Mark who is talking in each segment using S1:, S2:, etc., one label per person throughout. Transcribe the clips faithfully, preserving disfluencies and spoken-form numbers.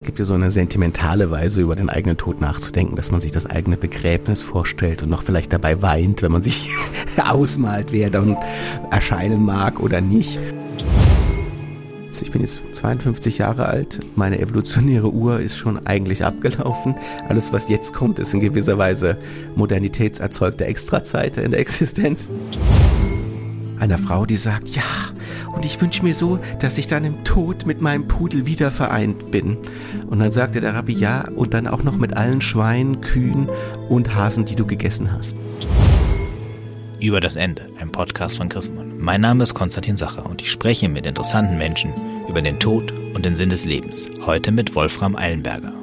S1: Es gibt ja so eine sentimentale Weise, über den eigenen Tod nachzudenken, dass man sich das eigene Begräbnis vorstellt und noch vielleicht dabei weint, wenn man sich ausmalt, wer dann erscheinen mag oder nicht. Ich bin jetzt zweiundfünfzig Jahre alt, meine evolutionäre Uhr ist schon eigentlich abgelaufen. Alles, was jetzt kommt, ist in gewisser Weise modernitätserzeugte Extrazeit in der Existenz. Einer Frau, die sagt, ja, und ich wünsche mir so, dass ich dann im Tod mit meinem Pudel wieder vereint bin. Und dann sagte der Rabbi, ja, und dann auch noch mit allen Schweinen, Kühen und Hasen, die du gegessen hast.
S2: Über das Ende, ein Podcast von Chrismon. Mein Name ist Konstantin Sacher und ich spreche mit interessanten Menschen über den Tod und den Sinn des Lebens. Heute mit Wolfram Eilenberger.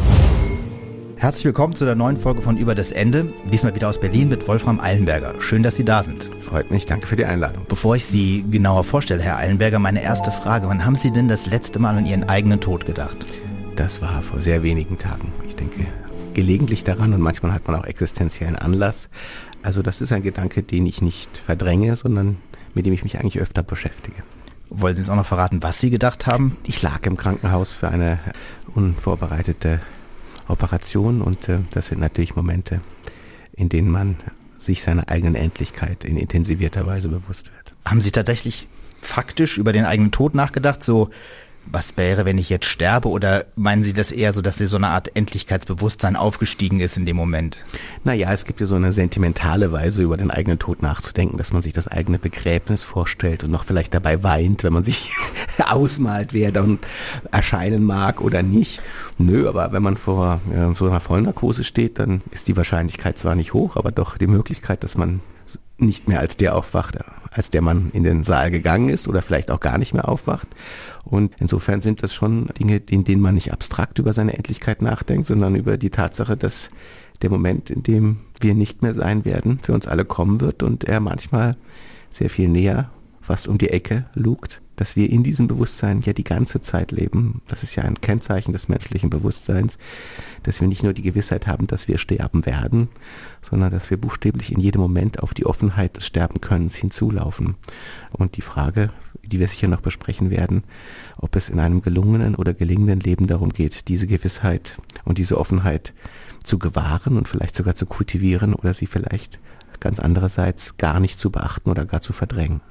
S3: Herzlich willkommen zu der neuen Folge von Über das Ende. Diesmal wieder aus Berlin mit Wolfram Eilenberger. Schön, dass Sie da sind.
S1: Freut mich, danke für die Einladung.
S3: Bevor ich Sie genauer vorstelle, Herr Eilenberger, meine erste Frage. Wann haben Sie denn das letzte Mal an Ihren eigenen Tod gedacht?
S1: Das war vor sehr wenigen Tagen. Ich denke gelegentlich daran und manchmal hat man auch existenziellen Anlass. Also das ist ein Gedanke, den ich nicht verdränge, sondern mit dem ich mich eigentlich öfter beschäftige.
S3: Wollen Sie uns auch noch verraten, was Sie gedacht haben?
S1: Ich lag im Krankenhaus für eine unvorbereitete Operation und äh, das sind natürlich Momente, in denen man sich seiner eigenen Endlichkeit in intensivierter Weise bewusst wird.
S3: Haben Sie tatsächlich faktisch über den eigenen Tod nachgedacht? So, was wäre, wenn ich jetzt sterbe? Oder meinen Sie das eher so, dass Sie so eine Art Endlichkeitsbewusstsein aufgestiegen ist in dem Moment?
S1: Naja, es gibt ja so eine sentimentale Weise, über den eigenen Tod nachzudenken, dass man sich das eigene Begräbnis vorstellt und noch vielleicht dabei weint, wenn man sich ausmalt, wer dann erscheinen mag oder nicht. Nö, aber wenn man vor ja, so einer Vollnarkose steht, dann ist die Wahrscheinlichkeit zwar nicht hoch, aber doch die Möglichkeit, dass man nicht mehr als der aufwacht, als der man in den Saal gegangen ist oder vielleicht auch gar nicht mehr aufwacht. Und insofern sind das schon Dinge, in denen man nicht abstrakt über seine Endlichkeit nachdenkt, sondern über die Tatsache, dass der Moment, in dem wir nicht mehr sein werden, für uns alle kommen wird und er manchmal sehr viel näher, fast um die Ecke lugt, dass wir in diesem Bewusstsein ja die ganze Zeit leben. Das ist ja ein Kennzeichen des menschlichen Bewusstseins, dass wir nicht nur die Gewissheit haben, dass wir sterben werden, sondern dass wir buchstäblich in jedem Moment auf die Offenheit des Sterbenkönnens hinzulaufen. Und die Frage, die wir sicher noch besprechen werden, ob es in einem gelungenen oder gelingenden Leben darum geht, diese Gewissheit und diese Offenheit zu gewahren und vielleicht sogar zu kultivieren oder sie vielleicht ganz andererseits gar nicht zu beachten oder gar zu verdrängen.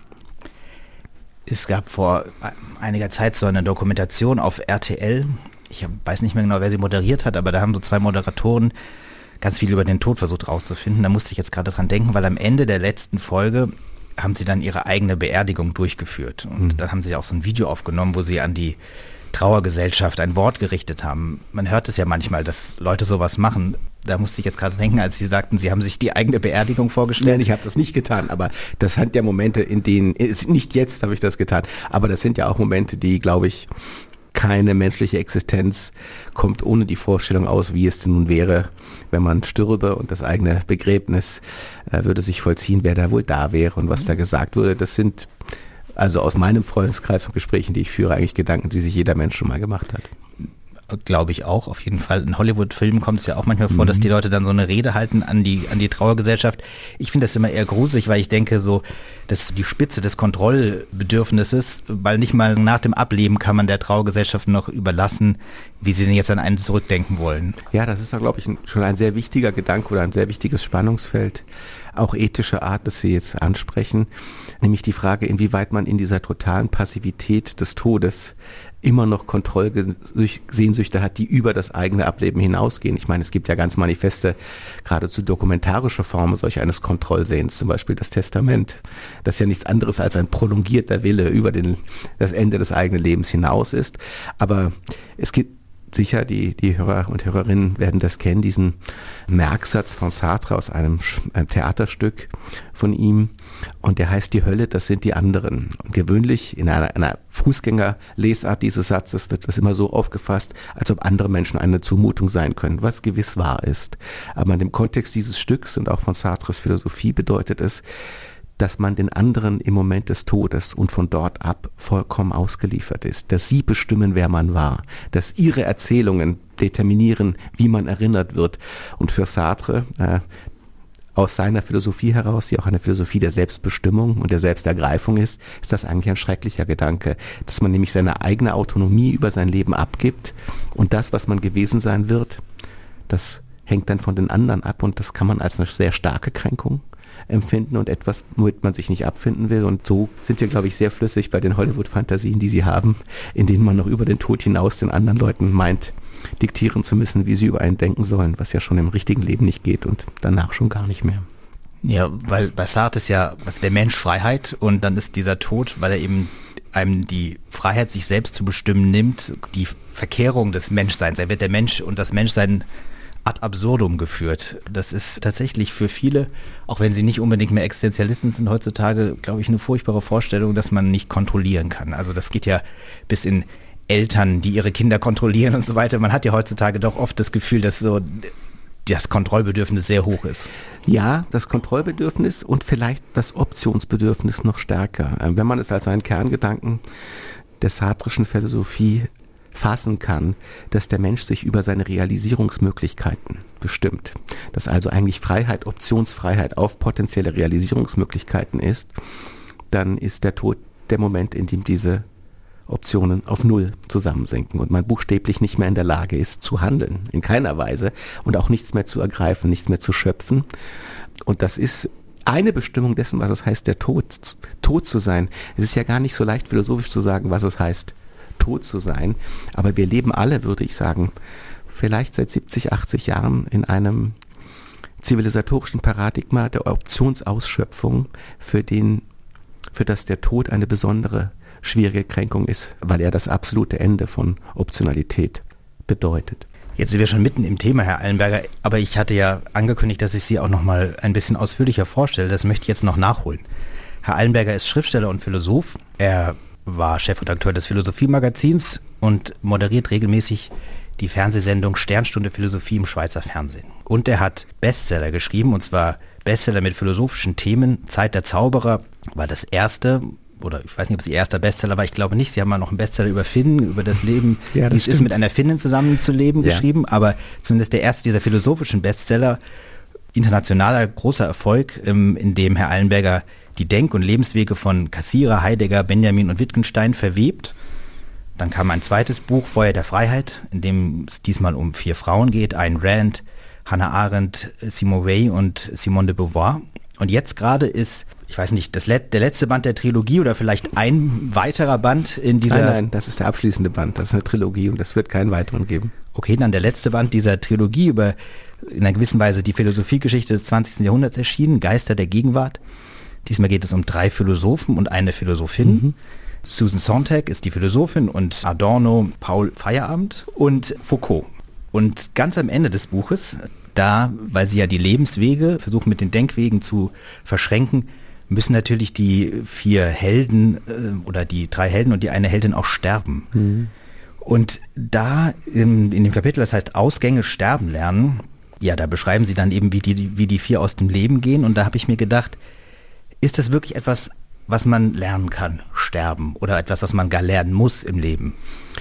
S3: Es gab vor einiger Zeit so eine Dokumentation auf R T L. Ich weiß nicht mehr genau, wer sie moderiert hat, aber da haben so zwei Moderatoren ganz viel über den Tod versucht rauszufinden. Da musste ich jetzt gerade dran denken, weil am Ende der letzten Folge haben sie dann ihre eigene Beerdigung durchgeführt. Und mhm. dann haben sie auch so ein Video aufgenommen, wo sie an die Trauergesellschaft ein Wort gerichtet haben. Man hört es ja manchmal, dass Leute sowas machen. Da musste ich jetzt gerade denken, als Sie sagten, Sie haben sich die eigene Beerdigung vorgestellt.
S1: Nein, ich habe das nicht getan, aber das sind ja Momente, in denen, nicht jetzt habe ich das getan, aber das sind ja auch Momente, die, glaube ich, keine menschliche Existenz kommt ohne die Vorstellung aus, wie es denn nun wäre, wenn man stürbe und das eigene Begräbnis äh, würde sich vollziehen, wer da wohl da wäre und was da gesagt wurde. Das sind also aus meinem Freundeskreis von Gesprächen, die ich führe, eigentlich Gedanken, die sich jeder Mensch schon mal gemacht hat.
S3: Glaube ich auch, auf jeden Fall. In Hollywood-Filmen kommt es ja auch manchmal vor, mhm. dass die Leute dann so eine Rede halten an die, an die Trauergesellschaft. Ich finde das immer eher gruselig, weil ich denke so, das ist die Spitze des Kontrollbedürfnisses, weil nicht mal nach dem Ableben kann man der Trauergesellschaft noch überlassen, wie sie denn jetzt an einen zurückdenken wollen.
S1: Ja, das ist doch, glaube ich, ein, schon ein sehr wichtiger Gedanke oder ein sehr wichtiges Spannungsfeld, auch ethische Art, das Sie jetzt ansprechen, nämlich die Frage, inwieweit man in dieser totalen Passivität des Todes immer noch Kontrollsehnsüchte hat, die über das eigene Ableben hinausgehen. Ich meine, es gibt ja ganz manifeste, geradezu dokumentarische Formen solch eines Kontrollsehens, zum Beispiel das Testament, das ja nichts anderes als ein prolongierter Wille über den, das Ende des eigenen Lebens hinaus ist. Aber es gibt sicher, die, die Hörer und Hörerinnen werden das kennen, diesen Merksatz von Sartre aus einem, einem Theaterstück von ihm. Und der heißt die Hölle, das sind die anderen. Und gewöhnlich in einer, einer Fußgängerlesart dieses Satzes wird das immer so aufgefasst, als ob andere Menschen eine Zumutung sein können, was gewiss wahr ist. Aber in dem Kontext dieses Stücks und auch von Sartres Philosophie bedeutet es, dass man den anderen im Moment des Todes und von dort ab vollkommen ausgeliefert ist, dass sie bestimmen, wer man war, dass ihre Erzählungen determinieren, wie man erinnert wird. Und für Sartre, äh, aus seiner Philosophie heraus, die auch eine Philosophie der Selbstbestimmung und der Selbstergreifung ist, ist das eigentlich ein schrecklicher Gedanke, dass man nämlich seine eigene Autonomie über sein Leben abgibt und das, was man gewesen sein wird, das hängt dann von den anderen ab und das kann man als eine sehr starke Kränkung empfinden und etwas, womit man sich nicht abfinden will. Und so sind wir, glaube ich, sehr flüssig bei den Hollywood-Fantasien, die sie haben, in denen man noch über den Tod hinaus den anderen Leuten meint, diktieren zu müssen, wie sie über einen denken sollen, was ja schon im richtigen Leben nicht geht und danach schon gar nicht mehr.
S3: Ja, weil bei Sartre ist ja was der Mensch Freiheit und dann ist dieser Tod, weil er eben einem die Freiheit, sich selbst zu bestimmen, nimmt, die Verkehrung des Menschseins. Er wird der Mensch und das Menschsein ad absurdum geführt. Das ist tatsächlich für viele, auch wenn sie nicht unbedingt mehr Existenzialisten sind heutzutage, glaube ich, eine furchtbare Vorstellung, dass man nicht kontrollieren kann. Also das geht ja bis in Eltern, die ihre Kinder kontrollieren und so weiter. Man hat ja heutzutage doch oft das Gefühl, dass so das Kontrollbedürfnis sehr hoch ist.
S1: Ja, das Kontrollbedürfnis und vielleicht das Optionsbedürfnis noch stärker. Wenn man es als einen Kerngedanken der sartrischen Philosophie fassen kann, dass der Mensch sich über seine Realisierungsmöglichkeiten bestimmt. Dass also eigentlich Freiheit, Optionsfreiheit auf potenzielle Realisierungsmöglichkeiten ist, dann ist der Tod der Moment, in dem diese Optionen auf Null zusammensinken und man buchstäblich nicht mehr in der Lage ist zu handeln, in keiner Weise und auch nichts mehr zu ergreifen, nichts mehr zu schöpfen. Und das ist eine Bestimmung dessen, was es heißt, der Tod, tot zu sein. Es ist ja gar nicht so leicht philosophisch zu sagen, was es heißt, tot zu sein, aber wir leben alle, würde ich sagen, vielleicht seit siebzig, achtzig Jahren in einem zivilisatorischen Paradigma der Optionsausschöpfung, für den, für das der Tod eine besondere schwierige Kränkung ist, weil er das absolute Ende von Optionalität bedeutet.
S3: Jetzt sind wir schon mitten im Thema, Herr Eilenberger, aber ich hatte ja angekündigt, dass ich Sie auch noch mal ein bisschen ausführlicher vorstelle. Das möchte ich jetzt noch nachholen. Herr Eilenberger ist Schriftsteller und Philosoph. Er war Chefredakteur des Philosophie-Magazins und moderiert regelmäßig die Fernsehsendung Sternstunde Philosophie im Schweizer Fernsehen. Und er hat Bestseller geschrieben, und zwar Bestseller mit philosophischen Themen. Zeit der Zauberer war das erste, oder ich weiß nicht, ob es Ihr erster Bestseller war, ich glaube nicht. Sie haben mal noch einen Bestseller über Finnen, über das Leben, ja, das wie es ist, mit einer Finnin zusammenzuleben, ja, geschrieben, aber zumindest der erste dieser philosophischen Bestseller, internationaler großer Erfolg, in dem Herr Eilenberger die Denk- und Lebenswege von Cassirer, Heidegger, Benjamin und Wittgenstein verwebt. Dann kam ein zweites Buch, Feuer der Freiheit, in dem es diesmal um vier Frauen geht, Ayn Rand, Hannah Arendt, Simone Weil und Simone de Beauvoir. Und jetzt gerade ist, ich weiß nicht, das Let- der letzte Band der Trilogie oder vielleicht ein weiterer Band in dieser...
S1: Nein, nein, das ist der abschließende Band, das ist eine Trilogie und es wird keinen weiteren geben.
S3: Okay, dann der letzte Band dieser Trilogie über in einer gewissen Weise die Philosophiegeschichte des zwanzigsten Jahrhunderts erschienen, Geister der Gegenwart. Diesmal geht es um drei Philosophen und eine Philosophin. Mhm. Susan Sontag ist die Philosophin und Adorno, Paul Feyerabend und Foucault. Und ganz am Ende des Buches, da, weil sie ja die Lebenswege versuchen mit den Denkwegen zu verschränken, müssen natürlich die vier Helden äh, oder die drei Helden und die eine Heldin auch sterben. Mhm. Und da in, in dem Kapitel, das heißt Ausgänge sterben lernen, ja, da beschreiben sie dann eben, wie die, wie die vier aus dem Leben gehen. Und da habe ich mir gedacht, ist das wirklich etwas, was man lernen kann, sterben, oder etwas, was man gar lernen muss im Leben?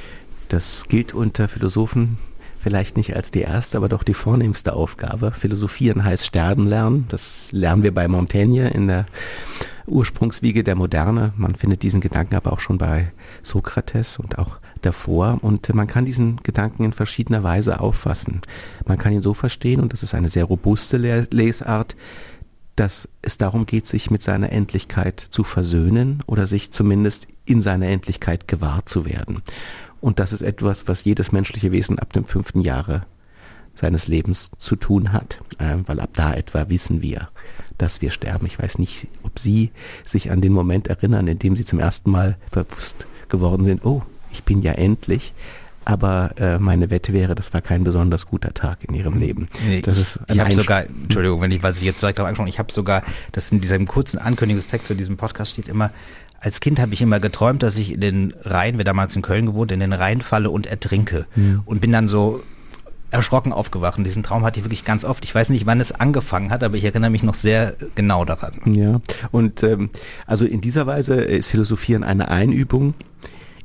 S1: Das gilt unter Philosophen vielleicht nicht als die erste, aber doch die vornehmste Aufgabe. Philosophieren heißt sterben lernen. Das lernen wir bei Montaigne in der Ursprungswiege der Moderne. Man findet diesen Gedanken aber auch schon bei Sokrates und auch davor. Und man kann diesen Gedanken in verschiedener Weise auffassen. Man kann ihn so verstehen, und das ist eine sehr robuste Lesart, dass es darum geht, sich mit seiner Endlichkeit zu versöhnen oder sich zumindest in seiner Endlichkeit gewahr zu werden. Und das ist etwas, was jedes menschliche Wesen ab dem fünften Jahre seines Lebens zu tun hat, äh, weil ab da etwa wissen wir, dass wir sterben. Ich weiß nicht, ob Sie sich an den Moment erinnern, in dem Sie zum ersten Mal bewusst geworden sind, oh, ich bin ja endlich. Aber äh, meine Wette wäre, das war kein besonders guter Tag in Ihrem Leben.
S3: Nee, das ist ich habe sogar, Entschuldigung, wenn ich, weil ich jetzt direkt darauf angesprochen, ich habe sogar, das in diesem kurzen Ankündigungstext für diesen Podcast steht immer, als Kind habe ich immer geträumt, dass ich in den Rhein, wir damals in Köln gewohnt, in den Rhein falle und ertrinke. Mhm. Und bin dann so erschrocken aufgewacht. Und diesen Traum hatte ich wirklich ganz oft. Ich weiß nicht, wann es angefangen hat, aber ich erinnere mich noch sehr genau daran.
S1: Ja, und ähm, also in dieser Weise ist Philosophieren eine Einübung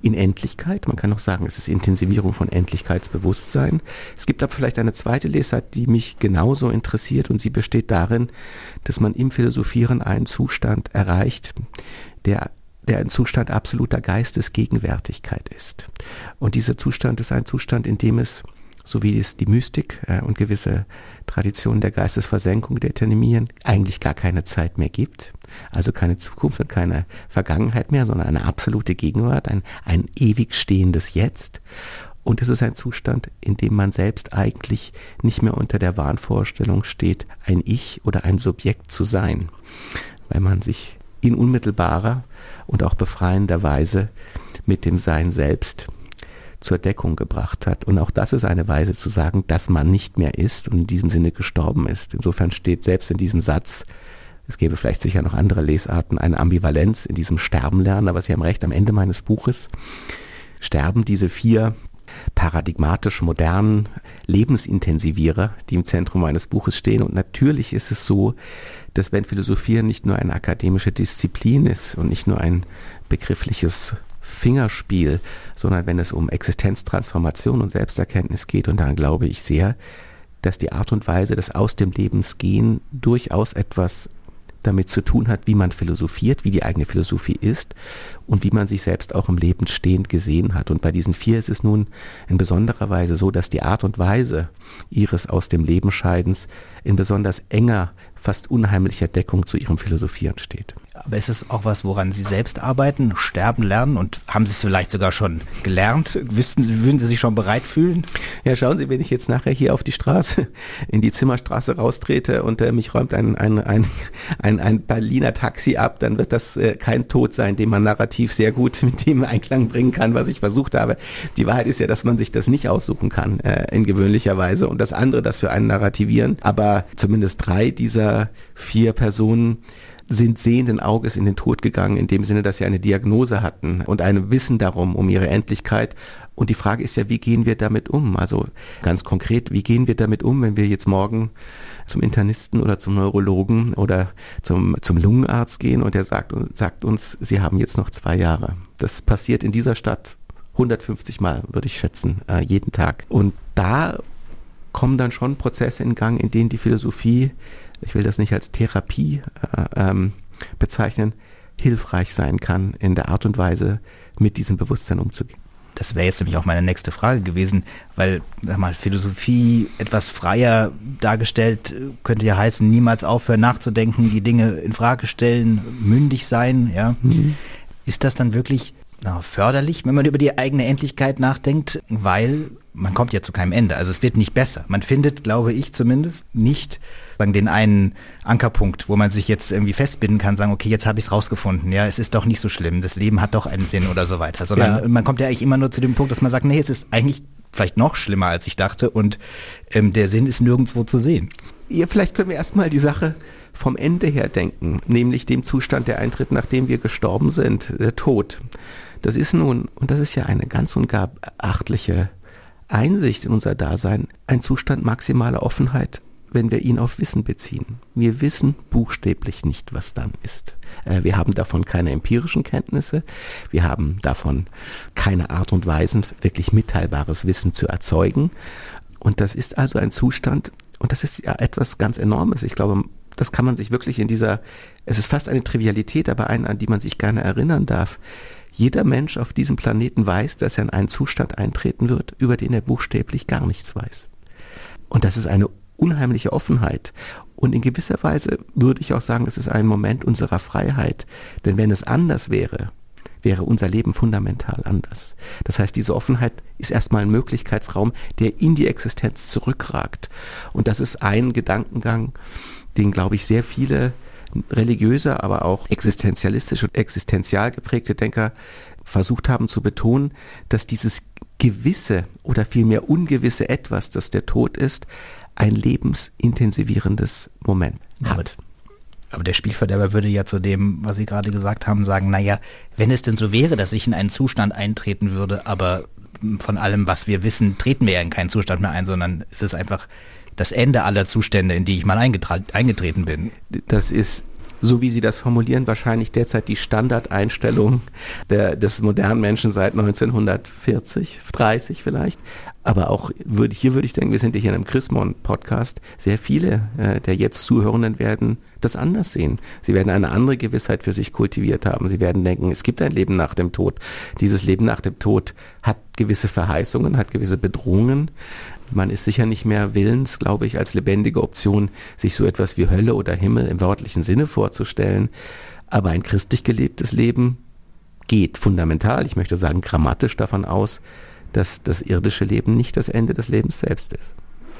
S1: in Endlichkeit. Man kann auch sagen, es ist Intensivierung von Endlichkeitsbewusstsein. Es gibt aber vielleicht eine zweite Lesart, die mich genauso interessiert, und sie besteht darin, dass man im Philosophieren einen Zustand erreicht, der der ein Zustand absoluter Geistesgegenwärtigkeit ist. Und dieser Zustand ist ein Zustand, in dem es, so wie es die Mystik äh, und gewisse Traditionen der Geistesversenkung determinieren, eigentlich gar keine Zeit mehr gibt. Also keine Zukunft und keine Vergangenheit mehr, sondern eine absolute Gegenwart, ein, ein ewig stehendes Jetzt. Und es ist ein Zustand, in dem man selbst eigentlich nicht mehr unter der Wahnvorstellung steht, ein Ich oder ein Subjekt zu sein, weil man sich in unmittelbarer und auch befreiender Weise mit dem Sein selbst zur Deckung gebracht hat. Und auch das ist eine Weise zu sagen, dass man nicht mehr ist und in diesem Sinne gestorben ist. Insofern steht selbst in diesem Satz, es gäbe vielleicht sicher noch andere Lesarten, eine Ambivalenz in diesem Sterben lernen, aber Sie haben recht, am Ende meines Buches sterben diese vier paradigmatisch modernen Lebensintensivierer, die im Zentrum meines Buches stehen. Und natürlich ist es so, dass wenn Philosophieren nicht nur eine akademische Disziplin ist und nicht nur ein begriffliches Fingerspiel, sondern wenn es um Existenztransformation und Selbsterkenntnis geht, und daran glaube ich sehr, dass die Art und Weise des Aus dem Lebensgehen durchaus etwas damit zu tun hat, wie man philosophiert, wie die eigene Philosophie ist und wie man sich selbst auch im Leben stehend gesehen hat. Und bei diesen vier ist es nun in besonderer Weise so, dass die Art und Weise ihres aus dem Leben Scheidens in besonders enger, fast unheimlicher Deckung zu ihrem Philosophieren steht.
S3: Aber ist es auch was, woran Sie selbst arbeiten, sterben lernen, und haben Sie es vielleicht sogar schon gelernt? Wüssten Sie, würden Sie sich schon bereit fühlen?
S1: Ja, schauen Sie, wenn ich jetzt nachher hier auf die Straße, in die Zimmerstraße raustrete und äh, mich räumt ein, ein, ein, ein, ein Berliner Taxi ab, dann wird das äh, kein Tod sein, den man narrativ sehr gut mit dem Einklang bringen kann, was ich versucht habe. Die Wahrheit ist ja, dass man sich das nicht aussuchen kann, äh, in gewöhnlicher Weise, und das andere, das für einen narrativieren. Aber zumindest drei dieser vier Personen sind sehenden Auges in den Tod gegangen, in dem Sinne, dass sie eine Diagnose hatten und ein Wissen darum, um ihre Endlichkeit. Und die Frage ist ja, wie gehen wir damit um? Also ganz konkret, wie gehen wir damit um, wenn wir jetzt morgen zum Internisten oder zum Neurologen oder zum, zum Lungenarzt gehen und der sagt, sagt uns, Sie haben jetzt noch zwei Jahre. Das passiert in dieser Stadt hundertfünfzig Mal, würde ich schätzen, äh, jeden Tag. Und da kommen dann schon Prozesse in Gang, in denen die Philosophie, ich will das nicht als Therapie äh, ähm, bezeichnen, hilfreich sein kann, in der Art und Weise mit diesem Bewusstsein umzugehen.
S3: Das wäre jetzt nämlich auch meine nächste Frage gewesen, weil, sag mal, Philosophie etwas freier dargestellt könnte ja heißen, niemals aufhören nachzudenken, die Dinge in Frage stellen, mündig sein, ja. Mhm. Ist das dann wirklich na, förderlich, wenn man über die eigene Endlichkeit nachdenkt, weil man kommt ja zu keinem Ende, also es wird nicht besser. Man findet, glaube ich zumindest, nicht sagen, den einen Ankerpunkt, wo man sich jetzt irgendwie festbinden kann, sagen, okay, jetzt habe ich es rausgefunden, ja, es ist doch nicht so schlimm, das Leben hat doch einen Sinn oder so weiter, sondern ja. Man kommt ja eigentlich immer nur zu dem Punkt, dass man sagt, nee, es ist eigentlich vielleicht noch schlimmer, als ich dachte, und ähm, der Sinn ist nirgendwo zu sehen.
S1: Ja, vielleicht können wir erstmal die Sache vom Ende her denken, nämlich dem Zustand, der eintritt, nachdem wir gestorben sind, der Tod. Das ist nun, und das ist ja eine ganz und gar beachtliche Einsicht in unser Dasein, ein Zustand maximaler Offenheit, wenn wir ihn auf Wissen beziehen. Wir wissen buchstäblich nicht, was dann ist. Äh, wir haben davon keine empirischen Kenntnisse, wir haben davon keine Art und Weise, wirklich mitteilbares Wissen zu erzeugen. Und das ist also ein Zustand, und das ist ja etwas ganz Enormes. Ich glaube, das kann man sich wirklich in dieser, es ist fast eine Trivialität, aber eine, an die man sich gerne erinnern darf. Jeder Mensch auf diesem Planeten weiß, dass er in einen Zustand eintreten wird, über den er buchstäblich gar nichts weiß. Und das ist eine unheimliche Offenheit. Und in gewisser Weise würde ich auch sagen, es ist ein Moment unserer Freiheit. Denn wenn es anders wäre, wäre unser Leben fundamental anders. Das heißt, diese Offenheit ist erstmal ein Möglichkeitsraum, der in die Existenz zurückragt. Und das ist ein Gedankengang, den, glaube ich, sehr viele religiöse, aber auch existenzialistisch und existenzial geprägte Denker versucht haben zu betonen, dass dieses gewisse oder vielmehr ungewisse Etwas, das der Tod ist, ein lebensintensivierendes Moment hat.
S3: Aber der Spielverderber würde ja zu dem, was Sie gerade gesagt haben, sagen, naja, wenn es denn so wäre, dass ich in einen Zustand eintreten würde, aber von allem, was wir wissen, treten wir ja in keinen Zustand mehr ein, sondern es ist einfach das Ende aller Zustände, in die ich mal eingetra- eingetreten bin.
S1: Das ist so wie Sie das formulieren, wahrscheinlich derzeit die Standardeinstellung der, des modernen Menschen seit neunzehnhundertvierzig, dreißig vielleicht. Aber auch würde, hier würde ich denken, wir sind ja hier in einem Chrismon-Podcast, sehr viele äh, der jetzt Zuhörenden werden das anders sehen. Sie werden eine andere Gewissheit für sich kultiviert haben. Sie werden denken, es gibt ein Leben nach dem Tod. Dieses Leben nach dem Tod hat gewisse Verheißungen, hat gewisse Bedrohungen. Man ist sicher nicht mehr willens, glaube ich, als lebendige Option, sich so etwas wie Hölle oder Himmel im wörtlichen Sinne vorzustellen. Aber ein christlich gelebtes Leben geht fundamental, ich möchte sagen grammatisch davon aus, dass das irdische Leben nicht das Ende des Lebens selbst ist.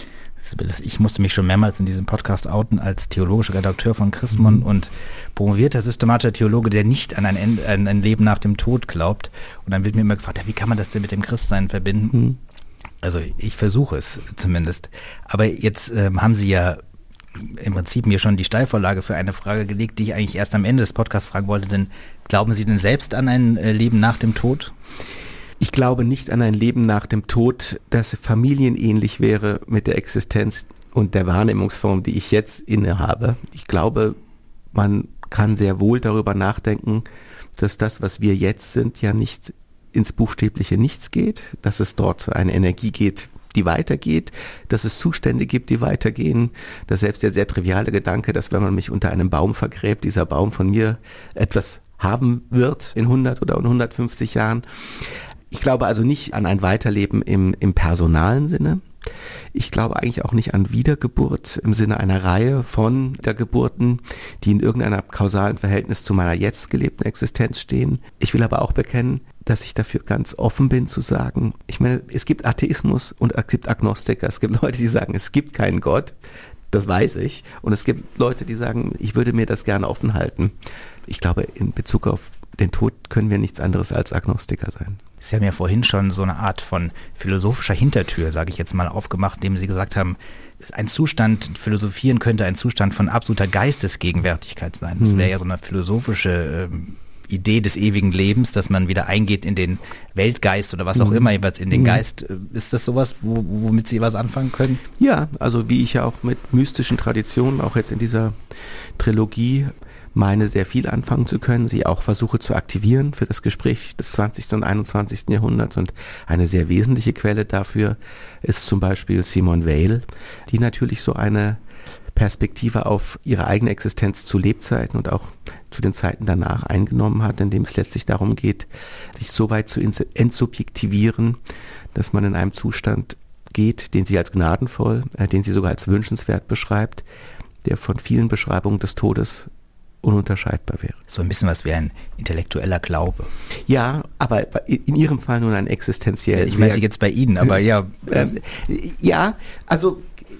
S3: Ich musste mich schon mehrmals in diesem Podcast outen als theologischer Redakteur von Chrismon mhm. und promovierter systematischer Theologe, der nicht an ein, Ende, an ein Leben nach dem Tod glaubt. Und dann wird mir immer gefragt, ja, wie kann man das denn mit dem Christsein verbinden? Mhm. Also ich versuche es zumindest. Aber jetzt ähm, haben Sie ja im Prinzip mir schon die Steilvorlage für eine Frage gelegt, die ich eigentlich erst am Ende des Podcasts fragen wollte. Denn glauben Sie denn selbst an ein äh, Leben nach dem Tod?
S1: Ich glaube nicht an ein Leben nach dem Tod, das familienähnlich wäre mit der Existenz und der Wahrnehmungsform, die ich jetzt innehabe. Ich glaube, man kann sehr wohl darüber nachdenken, dass das, was wir jetzt sind, ja nicht ins buchstäbliche Nichts geht, dass es dort eine Energie geht, die weitergeht, dass es Zustände gibt, die weitergehen, dass selbst der sehr triviale Gedanke, dass wenn man mich unter einem Baum vergräbt, dieser Baum von mir etwas haben wird in hundert oder in hundertfünfzig Jahren. Ich glaube also nicht an ein Weiterleben im, im personalen Sinne. Ich glaube eigentlich auch nicht an Wiedergeburt im Sinne einer Reihe von Wiedergeburten, die in irgendeiner kausalen Verhältnis zu meiner jetzt gelebten Existenz stehen. Ich will aber auch bekennen, dass ich dafür ganz offen bin zu sagen, ich meine, es gibt Atheismus und es gibt Agnostiker. Es gibt Leute, die sagen, es gibt keinen Gott. Das weiß ich. Und es gibt Leute, die sagen, ich würde mir das gerne offen halten. Ich glaube, in Bezug auf den Tod können wir nichts anderes als Agnostiker sein.
S3: Sie haben ja vorhin schon so eine Art von philosophischer Hintertür, sage ich jetzt mal, aufgemacht, indem Sie gesagt haben, ein Zustand, philosophieren könnte ein Zustand von absoluter Geistesgegenwärtigkeit sein. Das wäre ja so eine philosophische ähm, Idee des ewigen Lebens, dass man wieder eingeht in den Weltgeist oder was auch immer, jeweils in den mhm. Geist. Ist das sowas, wo, womit Sie was anfangen können?
S1: Ja, also wie ich ja auch mit mystischen Traditionen, auch jetzt in dieser Trilogie, meine sehr viel anfangen zu können, sie auch versuche zu aktivieren für das Gespräch des zwanzigsten und einundzwanzigsten Jahrhunderts. Und eine sehr wesentliche Quelle dafür ist zum Beispiel Simone Weil, die natürlich so eine Perspektive auf ihre eigene Existenz zu Lebzeiten und auch zu den Zeiten danach eingenommen hat, indem es letztlich darum geht, sich so weit zu entsubjektivieren, dass man in einem Zustand geht, den sie als gnadenvoll, äh, den sie sogar als wünschenswert beschreibt, der von vielen Beschreibungen des Todes ununterscheidbar wäre.
S3: So ein bisschen was wie ein intellektueller Glaube.
S1: Ja, aber in Ihrem Fall nun ein existenziell.
S3: Ich meinte jetzt bei Ihnen, aber ja.
S1: Äh, ja, also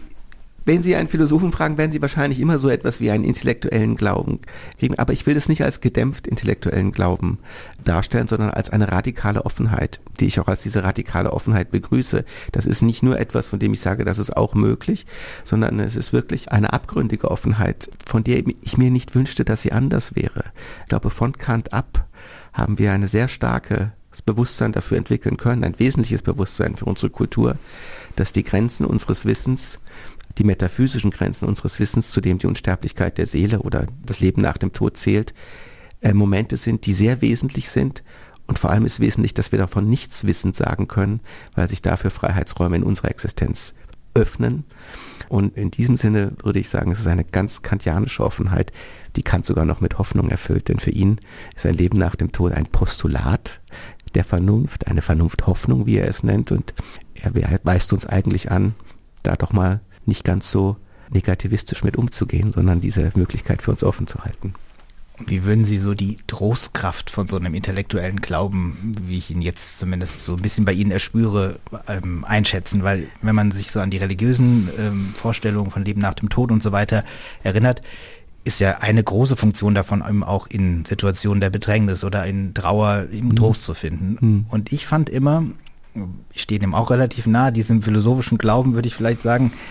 S1: wenn Sie einen Philosophen fragen, werden Sie wahrscheinlich immer so etwas wie einen intellektuellen Glauben kriegen. Aber ich will das nicht als gedämpft intellektuellen Glauben darstellen, sondern als eine radikale Offenheit, die ich auch als diese radikale Offenheit begrüße. Das ist nicht nur etwas, von dem ich sage, das ist auch möglich, sondern es ist wirklich eine abgründige Offenheit, von der ich mir nicht wünschte, dass sie anders wäre. Ich glaube, von Kant ab haben wir eine sehr starke Bewusstsein dafür entwickeln können, ein wesentliches Bewusstsein für unsere Kultur, dass die Grenzen unseres Wissens, die metaphysischen Grenzen unseres Wissens, zu dem die Unsterblichkeit der Seele oder das Leben nach dem Tod zählt, äh, Momente sind, die sehr wesentlich sind. Und vor allem ist wesentlich, dass wir davon nichts wissend sagen können, weil sich dafür Freiheitsräume in unserer Existenz öffnen. Und in diesem Sinne würde ich sagen, es ist eine ganz kantianische Offenheit, die Kant sogar noch mit Hoffnung erfüllt. Denn für ihn ist ein Leben nach dem Tod ein Postulat der Vernunft, eine Vernunfthoffnung, wie er es nennt. Und er weist uns eigentlich an, da doch mal nicht ganz so negativistisch mit umzugehen, sondern diese Möglichkeit für uns offen zu halten.
S3: Wie würden Sie so die Trostkraft von so einem intellektuellen Glauben, wie ich ihn jetzt zumindest so ein bisschen bei Ihnen erspüre, ähm, einschätzen? Weil wenn man sich so an die religiösen ähm, Vorstellungen von Leben nach dem Tod und so weiter erinnert, ist ja eine große Funktion davon, eben auch in Situationen der Bedrängnis oder in Trauer eben mhm. Trost zu finden. Mhm. Und ich fand immer, ich stehe dem auch relativ nahe, diesem philosophischen Glauben würde ich vielleicht sagen,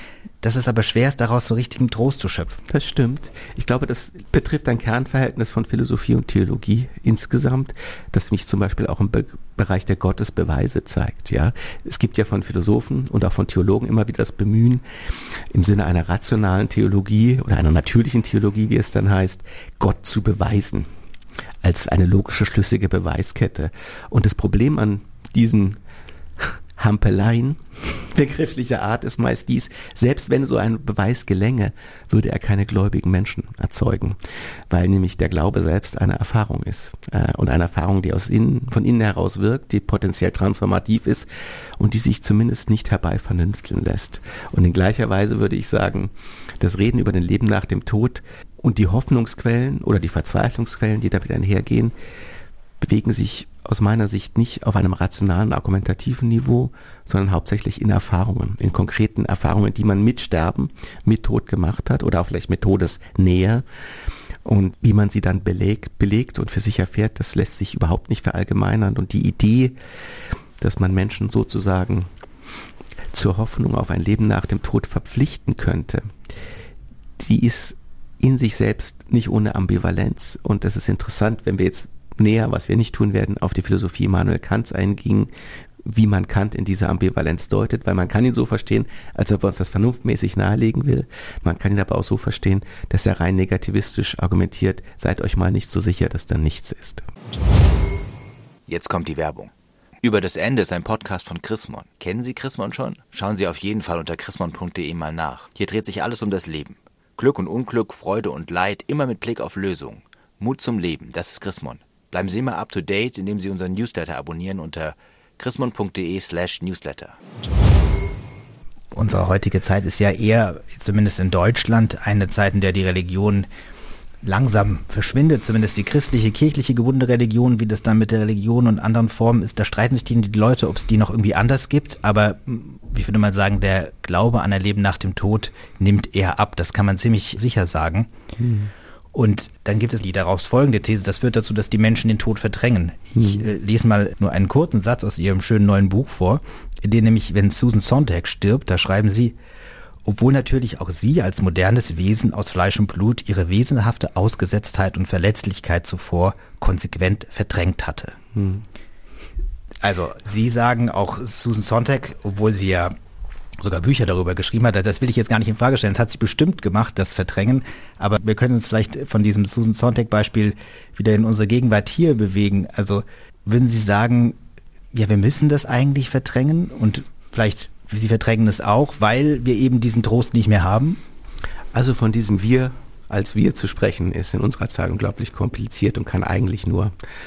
S3: dass es aber schwer ist, daraus so richtigen Trost zu schöpfen.
S1: Das stimmt. Ich glaube, das betrifft ein Kernverhältnis von Philosophie und Theologie insgesamt, das mich zum Beispiel auch im Be- Bereich der Gottesbeweise zeigt. Ja, es gibt ja von Philosophen und auch von Theologen immer wieder das Bemühen, im Sinne einer rationalen Theologie oder einer natürlichen Theologie, wie es dann heißt, Gott zu beweisen, als eine logische, schlüssige Beweiskette. Und das Problem an diesen Hampeleien begrifflicher Art ist meist dies: Selbst wenn so ein Beweis gelänge, würde er keine gläubigen Menschen erzeugen, weil nämlich der Glaube selbst eine Erfahrung ist äh, und eine Erfahrung, die aus innen, von innen heraus wirkt, die potenziell transformativ ist und die sich zumindest nicht herbeivernünfteln lässt. Und in gleicher Weise würde ich sagen, das Reden über den Leben nach dem Tod und die Hoffnungsquellen oder die Verzweiflungsquellen, die damit einhergehen, bewegen sich aus meiner Sicht nicht auf einem rationalen, argumentativen Niveau, sondern hauptsächlich in Erfahrungen, in konkreten Erfahrungen, die man mit Sterben, mit Tod gemacht hat oder auch vielleicht mit Todesnähe. Und wie man sie dann belegt, belegt und für sich erfährt, das lässt sich überhaupt nicht verallgemeinern. Und die Idee, dass man Menschen sozusagen zur Hoffnung auf ein Leben nach dem Tod verpflichten könnte, die ist in sich selbst nicht ohne Ambivalenz. Und das ist interessant, wenn wir jetzt näher, was wir nicht tun werden, auf die Philosophie Immanuel Kants eingingen, wie man Kant in dieser Ambivalenz deutet, weil man kann ihn so verstehen, als ob er uns das vernunftmäßig nahelegen will. Man kann ihn aber auch so verstehen, dass er rein negativistisch argumentiert: Seid euch mal nicht so sicher, dass da nichts ist.
S2: Jetzt kommt die Werbung. Über das Ende ist ein Podcast von Chrismon. Kennen Sie Chrismon schon? Schauen Sie auf jeden Fall unter chrismon punkt de mal nach. Hier dreht sich alles um das Leben. Glück und Unglück, Freude und Leid, immer mit Blick auf Lösungen. Mut zum Leben, das ist Chrismon. Bleiben Sie immer up to date, indem Sie unseren Newsletter abonnieren unter chrismon punkt de slash newsletter.
S3: Unsere heutige Zeit ist ja eher, zumindest in Deutschland, eine Zeit, in der die Religion langsam verschwindet, zumindest die christliche, kirchliche gebundene Religion, wie das dann mit der Religion und anderen Formen ist. Da streiten sich die, die Leute, ob es die noch irgendwie anders gibt, aber ich würde mal sagen, der Glaube an ein Leben nach dem Tod nimmt eher ab. Das kann man ziemlich sicher sagen. Mhm. Und dann gibt es die daraus folgende These, das führt dazu, dass die Menschen den Tod verdrängen. Ich äh, lese mal nur einen kurzen Satz aus ihrem schönen neuen Buch vor, in dem nämlich, wenn Susan Sontag stirbt, da schreiben sie: Obwohl natürlich auch sie als modernes Wesen aus Fleisch und Blut ihre wesenhafte Ausgesetztheit und Verletzlichkeit zuvor konsequent verdrängt hatte. Hm. Also Sie sagen auch, Susan Sontag, obwohl sie ja sogar Bücher darüber geschrieben hat, das will ich jetzt gar nicht in Frage stellen. Das hat sie bestimmt gemacht, das Verdrängen. Aber wir können uns vielleicht von diesem Susan Sontag-Beispiel wieder in unsere Gegenwart hier bewegen. Also würden Sie sagen, ja, wir müssen das eigentlich verdrängen und vielleicht Sie verdrängen es auch, weil wir eben diesen Trost nicht mehr haben?
S1: Also von diesem Wir als Wir zu sprechen, ist in unserer Zeit unglaublich kompliziert und kann eigentlich nur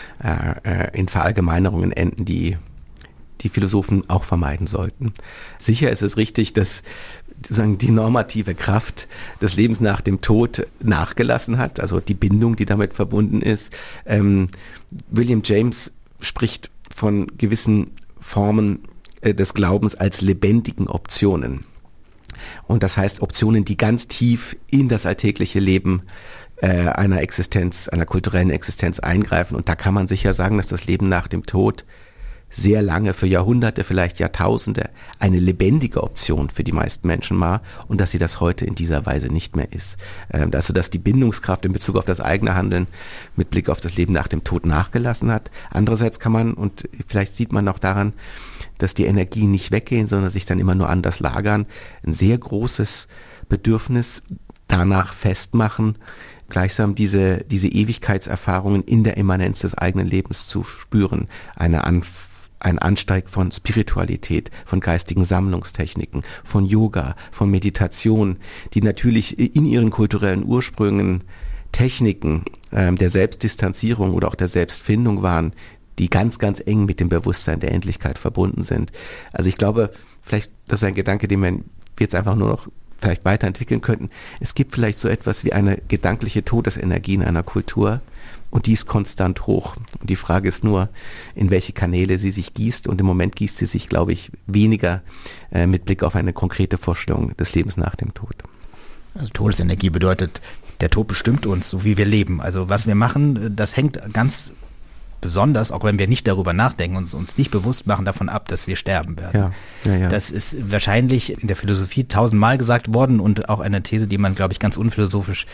S1: äh, in Verallgemeinerungen enden, die die Philosophen auch vermeiden sollten. Sicher ist es richtig, dass sozusagen die normative Kraft des Lebens nach dem Tod nachgelassen hat, also die Bindung, die damit verbunden ist. Ähm, William James spricht von gewissen Formen äh, des Glaubens als lebendigen Optionen. Und das heißt Optionen, die ganz tief in das alltägliche Leben äh, einer Existenz, einer kulturellen Existenz eingreifen. Und da kann man sicher sagen, dass das Leben nach dem Tod sehr lange, für Jahrhunderte, vielleicht Jahrtausende, eine lebendige Option für die meisten Menschen war und dass sie das heute in dieser Weise nicht mehr ist. Ähm, also dass die Bindungskraft in Bezug auf das eigene Handeln mit Blick auf das Leben nach dem Tod nachgelassen hat. Andererseits kann man, und vielleicht sieht man auch daran, dass die Energien nicht weggehen, sondern sich dann immer nur anders lagern, ein sehr großes Bedürfnis danach festmachen, gleichsam diese, diese Ewigkeitserfahrungen in der Immanenz des eigenen Lebens zu spüren, eine Anf- ein Ansteig von Spiritualität, von geistigen Sammlungstechniken, von Yoga, von Meditation, die natürlich in ihren kulturellen Ursprüngen Techniken äh, der Selbstdistanzierung oder auch der Selbstfindung waren, die ganz, ganz eng mit dem Bewusstsein der Endlichkeit verbunden sind. Also ich glaube, vielleicht, das ist ein Gedanke, den wir jetzt einfach nur noch vielleicht weiterentwickeln könnten. Es gibt vielleicht so etwas wie eine gedankliche Todesenergie in einer Kultur und die ist konstant hoch. Und die Frage ist nur, in welche Kanäle sie sich gießt, und im Moment gießt sie sich, glaube ich, weniger äh, mit Blick auf eine konkrete Vorstellung des Lebens nach dem Tod.
S3: Also Todesenergie bedeutet, der Tod bestimmt uns, so wie wir leben. Also was wir machen, das hängt ganz besonders, auch wenn wir nicht darüber nachdenken und uns nicht bewusst machen, davon ab, dass wir sterben werden.
S1: Ja, ja, ja.
S3: Das ist wahrscheinlich in der Philosophie tausendmal gesagt worden und auch eine These, die man, glaube ich, ganz unphilosophisch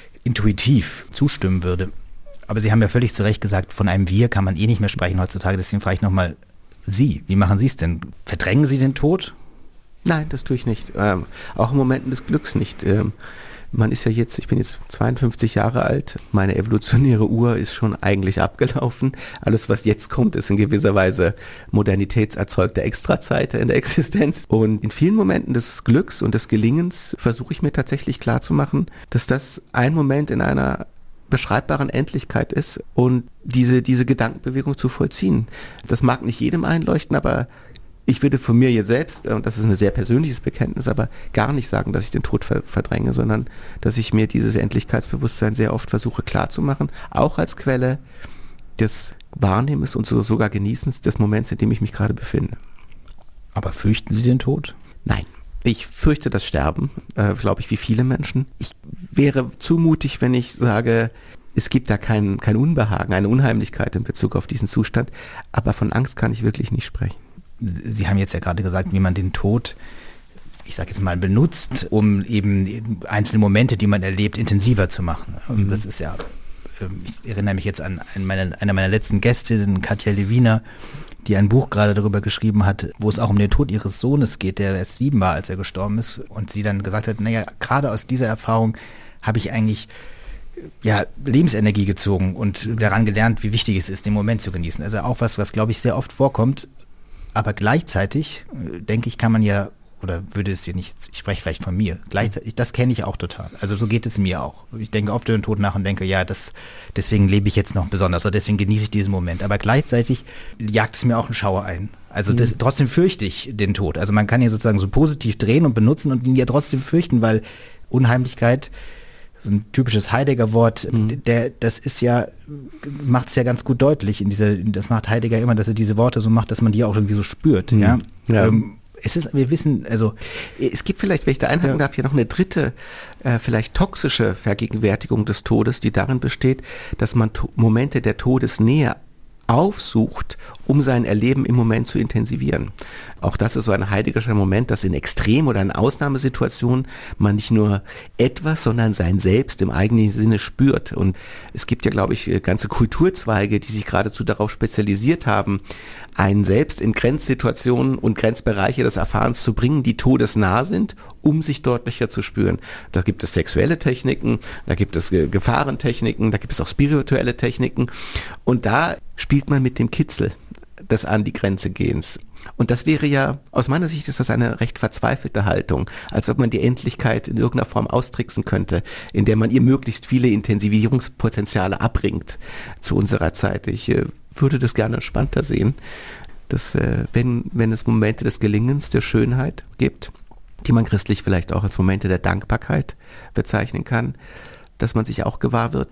S3: intuitiv zustimmen würde. Aber Sie haben ja völlig zu Recht gesagt, von einem Wir kann man eh nicht mehr sprechen heutzutage. Deswegen frage ich nochmal Sie, wie machen Sie es denn? Verdrängen Sie den Tod?
S1: Nein, das tue ich nicht. Ähm, auch in Momenten des Glücks nicht. Ähm, man ist ja jetzt, ich bin jetzt zweiundfünfzig Jahre alt, meine evolutionäre Uhr ist schon eigentlich abgelaufen. Alles, was jetzt kommt, ist in gewisser Weise modernitätserzeugte Extrazeit in der Existenz. Und in vielen Momenten des Glücks und des Gelingens versuche ich mir tatsächlich klarzumachen, dass das ein Moment in einer beschreibbaren Endlichkeit ist und diese, diese Gedankenbewegung zu vollziehen. Das mag nicht jedem einleuchten, aber ich würde von mir jetzt selbst, und das ist ein sehr persönliches Bekenntnis, aber gar nicht sagen, dass ich den Tod ver- verdränge, sondern dass ich mir dieses Endlichkeitsbewusstsein sehr oft versuche klarzumachen, auch als Quelle des Wahrnehmens und so, sogar Genießens des Moments, in dem ich mich gerade befinde.
S3: Aber fürchten Sie den Tod?
S1: Nein. Ich fürchte das Sterben, äh, glaube ich, wie viele Menschen. Ich wäre zu mutig, wenn ich sage, es gibt da kein, kein Unbehagen, eine Unheimlichkeit in Bezug auf diesen Zustand, aber von Angst kann ich wirklich nicht sprechen.
S3: Sie haben jetzt ja gerade gesagt, wie man den Tod, ich sage jetzt mal, benutzt, um eben einzelne Momente, die man erlebt, intensiver zu machen. Mhm. Das ist ja, ich erinnere mich jetzt an meine, eine meiner letzten Gästinnen, Katja Lewiner, die ein Buch gerade darüber geschrieben hat, wo es auch um den Tod ihres Sohnes geht, der erst sieben war, als er gestorben ist. Und sie dann gesagt hat, naja, gerade aus dieser Erfahrung habe ich eigentlich ja, Lebensenergie gezogen und daran gelernt, wie wichtig es ist, den Moment zu genießen. Also auch was, was glaube ich sehr oft vorkommt. Aber gleichzeitig, denke ich, kann man ja, oder würde es dir nicht, ich spreche vielleicht von mir, gleichzeitig, das kenne ich auch total. Also so geht es mir auch. Ich denke oft über den Tod nach und denke, ja, das, deswegen lebe ich jetzt noch besonders oder deswegen genieße ich diesen Moment. Aber gleichzeitig jagt es mir auch einen Schauer ein. Also das, mhm. trotzdem fürchte ich den Tod. Also man kann ja sozusagen so positiv drehen und benutzen und ihn ja trotzdem fürchten, weil Unheimlichkeit, so ein typisches Heidegger-Wort, mhm. der, das ist ja, macht es ja ganz gut deutlich, in dieser, das macht Heidegger immer, dass er diese Worte so macht, dass man die auch irgendwie so spürt, mhm. ja. ja. Ähm, es ist, wir wissen, also
S1: es gibt vielleicht, wenn ich da einhaken ja. darf, hier noch eine dritte, äh, vielleicht toxische Vergegenwärtigung des Todes, die darin besteht, dass man to- Momente der Todesnähe aufsucht, um sein Erleben im Moment zu intensivieren. Auch das ist so ein heideggerischer Moment, dass in Extrem- oder in Ausnahmesituationen man nicht nur etwas, sondern sein Selbst im eigenen Sinne spürt. Und es gibt ja, glaube ich, ganze Kulturzweige, die sich geradezu darauf spezialisiert haben, einen selbst in Grenzsituationen und Grenzbereiche des Erfahrens zu bringen, die todesnah sind, um sich deutlicher zu spüren. Da gibt es sexuelle Techniken, da gibt es Gefahrentechniken, da gibt es auch spirituelle Techniken. Und da spielt man mit dem Kitzel des an die Grenze gehens. Und das wäre ja, aus meiner Sicht ist das eine recht verzweifelte Haltung, als ob man die Endlichkeit in irgendeiner Form austricksen könnte, in der man ihr möglichst viele Intensivierungspotenziale abbringt zu unserer Zeit. Ich äh, würde das gerne entspannter sehen, dass äh, wenn, wenn es Momente des Gelingens, der Schönheit gibt, die man christlich vielleicht auch als Momente der Dankbarkeit bezeichnen kann, dass man sich auch gewahr wird,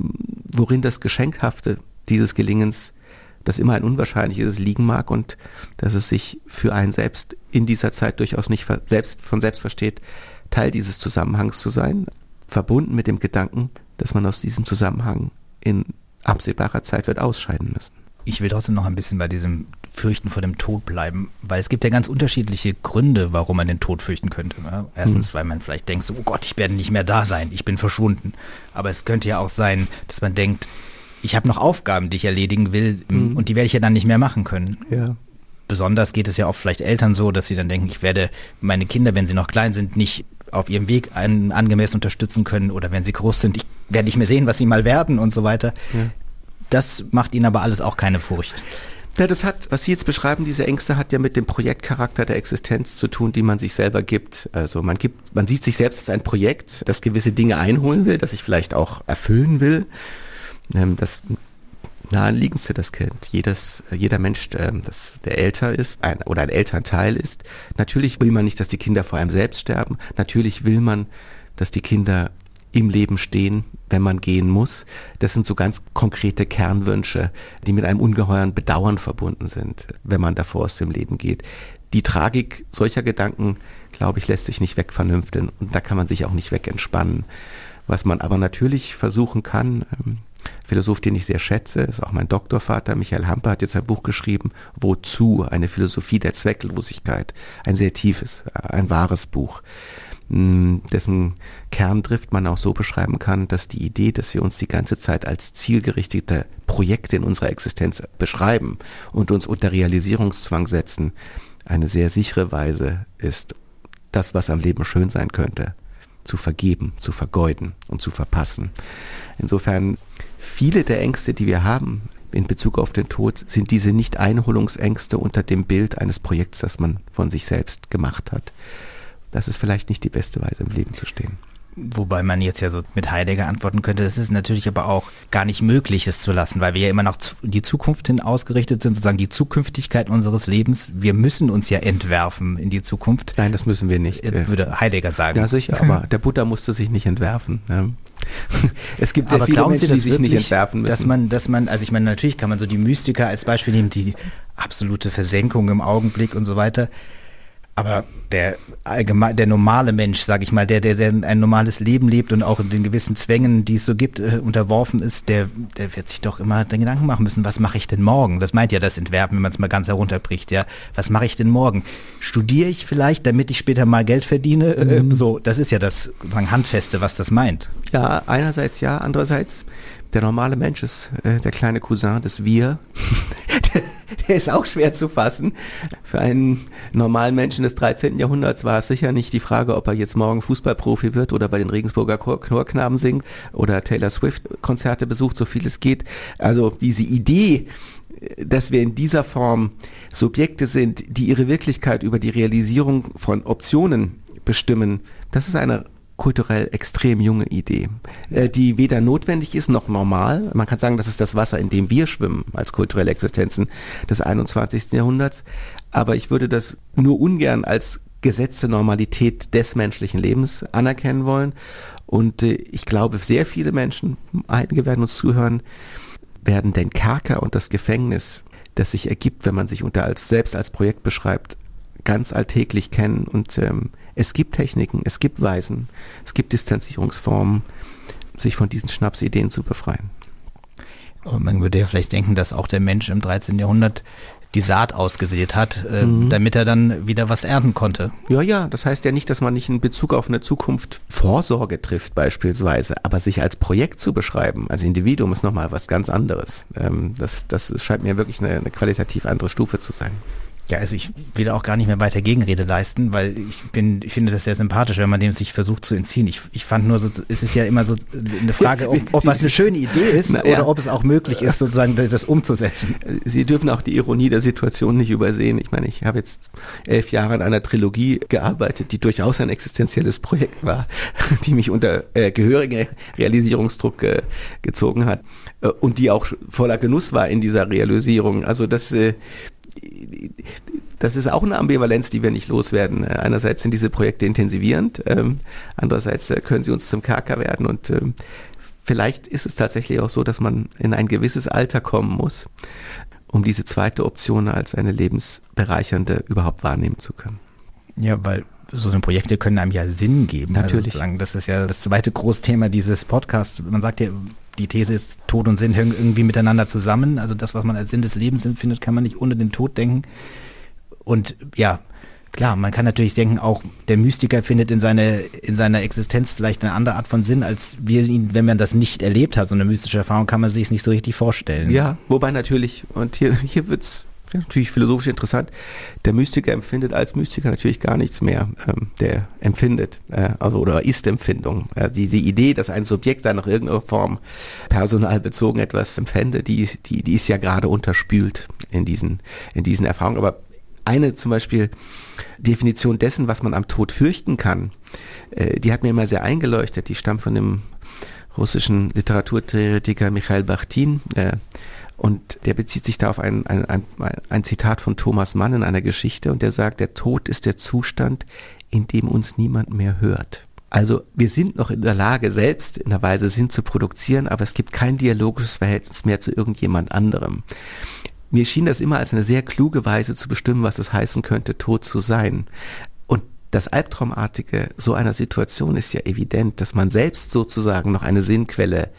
S1: worin das Geschenkhafte dieses Gelingens, das immer ein unwahrscheinliches liegen mag und dass es sich für einen selbst in dieser Zeit durchaus nicht selbst, von selbst versteht, Teil dieses Zusammenhangs zu sein, verbunden mit dem Gedanken, dass man aus diesem Zusammenhang in absehbarer Zeit wird ausscheiden müssen.
S3: Ich will trotzdem noch ein bisschen bei diesem Fürchten vor dem Tod bleiben, weil es gibt ja ganz unterschiedliche Gründe, warum man den Tod fürchten könnte. Ja, erstens, hm. weil man vielleicht denkt, so, oh Gott, ich werde nicht mehr da sein, ich bin verschwunden. Aber es könnte ja auch sein, dass man denkt, ich habe noch Aufgaben, die ich erledigen will hm. und die werde ich ja dann nicht mehr machen können.
S1: Ja.
S3: Besonders geht es ja oft vielleicht Eltern so, dass sie dann denken, ich werde meine Kinder, wenn sie noch klein sind, nicht auf ihrem Weg einen angemessen unterstützen können oder wenn sie groß sind, ich werde nicht mehr sehen, was sie mal werden und so weiter. Ja. Das macht ihnen aber alles auch keine Furcht.
S1: Ja, das hat, was Sie jetzt beschreiben, diese Ängste hat ja mit dem Projektcharakter der Existenz zu tun, die man sich selber gibt. Also man gibt, man sieht sich selbst als ein Projekt, das gewisse Dinge einholen will, das ich vielleicht auch erfüllen will. Das Naheliegendste, das kennt jedes, jeder Mensch, das, der älter ist ein, oder ein Elternteil ist. Natürlich will man nicht, dass die Kinder vor einem selbst sterben. Natürlich will man, dass die Kinder im Leben stehen, wenn man gehen muss. Das sind so ganz konkrete Kernwünsche, die mit einem ungeheuren Bedauern verbunden sind, wenn man davor aus dem Leben geht. Die Tragik solcher Gedanken, glaube ich, lässt sich nicht wegvernünfteln und da kann man sich auch nicht wegentspannen. Was man aber natürlich versuchen kann, Philosoph, den ich sehr schätze, ist auch mein Doktorvater, Michael Hampe, hat jetzt ein Buch geschrieben, Wozu? Eine Philosophie der Zwecklosigkeit. Ein sehr tiefes, ein wahres Buch, dessen Kerndrift man auch so beschreiben kann, dass die Idee, dass wir uns die ganze Zeit als zielgerichtete Projekte in unserer Existenz beschreiben und uns unter Realisierungszwang setzen, eine sehr sichere Weise ist, das, was am Leben schön sein könnte, zu vergeben, zu vergeuden und zu verpassen. Insofern, viele der Ängste, die wir haben in Bezug auf den Tod, sind diese Nicht-Einholungsängste unter dem Bild eines Projekts, das man von sich selbst gemacht hat. Das ist vielleicht nicht die beste Weise, im Leben zu stehen.
S3: Wobei man jetzt ja so mit Heidegger antworten könnte, das ist natürlich aber auch gar nicht möglich, es zu lassen, weil wir ja immer noch in die Zukunft hin ausgerichtet sind, sozusagen die Zukünftigkeit unseres Lebens. Wir müssen uns ja entwerfen in die Zukunft.
S1: Nein, das müssen wir nicht.
S3: Würde Heidegger sagen.
S1: Ja, sicher, aber der Buddha musste sich nicht entwerfen. Ne? Es gibt sehr
S3: aber
S1: viele Menschen,
S3: Sie,
S1: die sich wirklich nicht entwerfen müssen.
S3: Dass man, dass man, also ich meine, natürlich kann man so die Mystiker als Beispiel nehmen, die absolute Versenkung im Augenblick und so weiter. Aber der allgemein, der normale Mensch, sage ich mal, der, der, der ein normales Leben lebt und auch in den gewissen Zwängen, die es so gibt, äh, unterworfen ist, der, der wird sich doch immer den Gedanken machen müssen, was mache ich denn morgen? Das meint ja das Entwerfen, wenn man es mal ganz herunterbricht, ja. Was mache ich denn morgen? Studiere ich vielleicht, damit ich später mal Geld verdiene? Mhm. Äh, so, das ist ja das sozusagen Handfeste, was das meint.
S1: Ja, einerseits ja, andererseits der normale Mensch ist äh, der kleine Cousin des Wir. der, der ist auch schwer zu fassen. Für einen normalen Menschen des dreizehnten Jahrhunderts war es sicher nicht die Frage, ob er jetzt morgen Fußballprofi wird oder bei den Regensburger Chor- Chorknaben singt oder Taylor Swift Konzerte besucht, so viel es geht. Also diese Idee, dass wir in dieser Form Subjekte sind, die ihre Wirklichkeit über die Realisierung von Optionen bestimmen, das ist eine kulturell extrem junge Idee, äh, die weder notwendig ist noch normal. Man kann sagen, das ist das Wasser, in dem wir schwimmen als kulturelle Existenzen des einundzwanzigsten Jahrhunderts. Aber ich würde das nur ungern als gesetzte Normalität des menschlichen Lebens anerkennen wollen. Und äh, ich glaube, sehr viele Menschen, einige werden uns zuhören, werden den Kerker und das Gefängnis, das sich ergibt, wenn man sich unter als selbst als Projekt beschreibt, ganz alltäglich kennen. Und ähm, es gibt Techniken, es gibt Weisen, es gibt Distanzierungsformen, sich von diesen Schnapsideen zu befreien.
S3: Und man würde ja vielleicht denken, dass auch der Mensch im dreizehnten Jahrhundert die Saat ausgesät hat, äh, mhm. damit er dann wieder was ernten konnte.
S1: Ja, ja, das heißt ja nicht, dass man nicht in Bezug auf eine Zukunft Vorsorge trifft beispielsweise, aber sich als Projekt zu beschreiben, als Individuum ist nochmal was ganz anderes. Ähm, das, das scheint mir wirklich eine, eine qualitativ andere Stufe zu sein.
S3: Ja, also ich will auch gar nicht mehr weiter Gegenrede leisten, weil ich bin, ich finde das sehr sympathisch, wenn man dem sich versucht zu entziehen. Ich, ich fand nur so, es ist ja immer so eine Frage, ob, ob was eine schöne Idee ist Na, oder ja. ob es auch möglich ist, sozusagen das umzusetzen.
S1: Sie dürfen auch die Ironie der Situation nicht übersehen. Ich meine, ich habe jetzt elf Jahre an einer Trilogie gearbeitet, die durchaus ein existenzielles Projekt war, die mich unter äh, gehörigen Realisierungsdruck äh, gezogen hat äh, und die auch voller Genuss war in dieser Realisierung. Also das äh, Das ist auch eine Ambivalenz, die wir nicht loswerden. Einerseits sind diese Projekte intensivierend, ähm, andererseits äh, können sie uns zum Kerker werden und ähm, vielleicht ist es tatsächlich auch so, dass man in ein gewisses Alter kommen muss, um diese zweite Option als eine lebensbereichernde überhaupt wahrnehmen zu können.
S3: Ja, weil so eine Projekte können einem ja Sinn geben.
S1: Natürlich.
S3: Also das ist ja das zweite Großthema dieses Podcasts. Man sagt ja, die These ist, Tod und Sinn hängen irgendwie miteinander zusammen. Also das, was man als Sinn des Lebens empfindet, kann man nicht ohne den Tod denken. Und ja, klar, man kann natürlich denken, auch der Mystiker findet in, seine, in seiner Existenz vielleicht eine andere Art von Sinn, als wir ihn, wenn man das nicht erlebt hat, so eine mystische Erfahrung, kann man sich es nicht so richtig vorstellen.
S1: Ja, wobei natürlich, und hier, hier wird es ja, natürlich philosophisch interessant, der Mystiker empfindet als Mystiker natürlich gar nichts mehr. Ähm, der empfindet, äh, also oder ist Empfindung. Äh, die, die Idee, dass ein Subjekt da nach irgendeiner Form personalbezogen etwas empfände, die, die, die ist ja gerade unterspült in diesen, in diesen Erfahrungen. Aber eine zum Beispiel Definition dessen, was man am Tod fürchten kann, äh, die hat mir immer sehr eingeleuchtet. Die stammt von dem russischen Literaturtheoretiker Michail Bachtin, äh, und der bezieht sich da auf ein, ein, ein, ein Zitat von Thomas Mann in einer Geschichte und der sagt, der Tod ist der Zustand, in dem uns niemand mehr hört. Also wir sind noch in der Lage, selbst in der Weise Sinn zu produzieren, aber es gibt kein dialogisches Verhältnis mehr zu irgendjemand anderem. Mir schien das immer als eine sehr kluge Weise zu bestimmen, was es heißen könnte, tot zu sein. Und das Albtraumartige so einer Situation ist ja evident, dass man selbst sozusagen noch eine Sinnquelle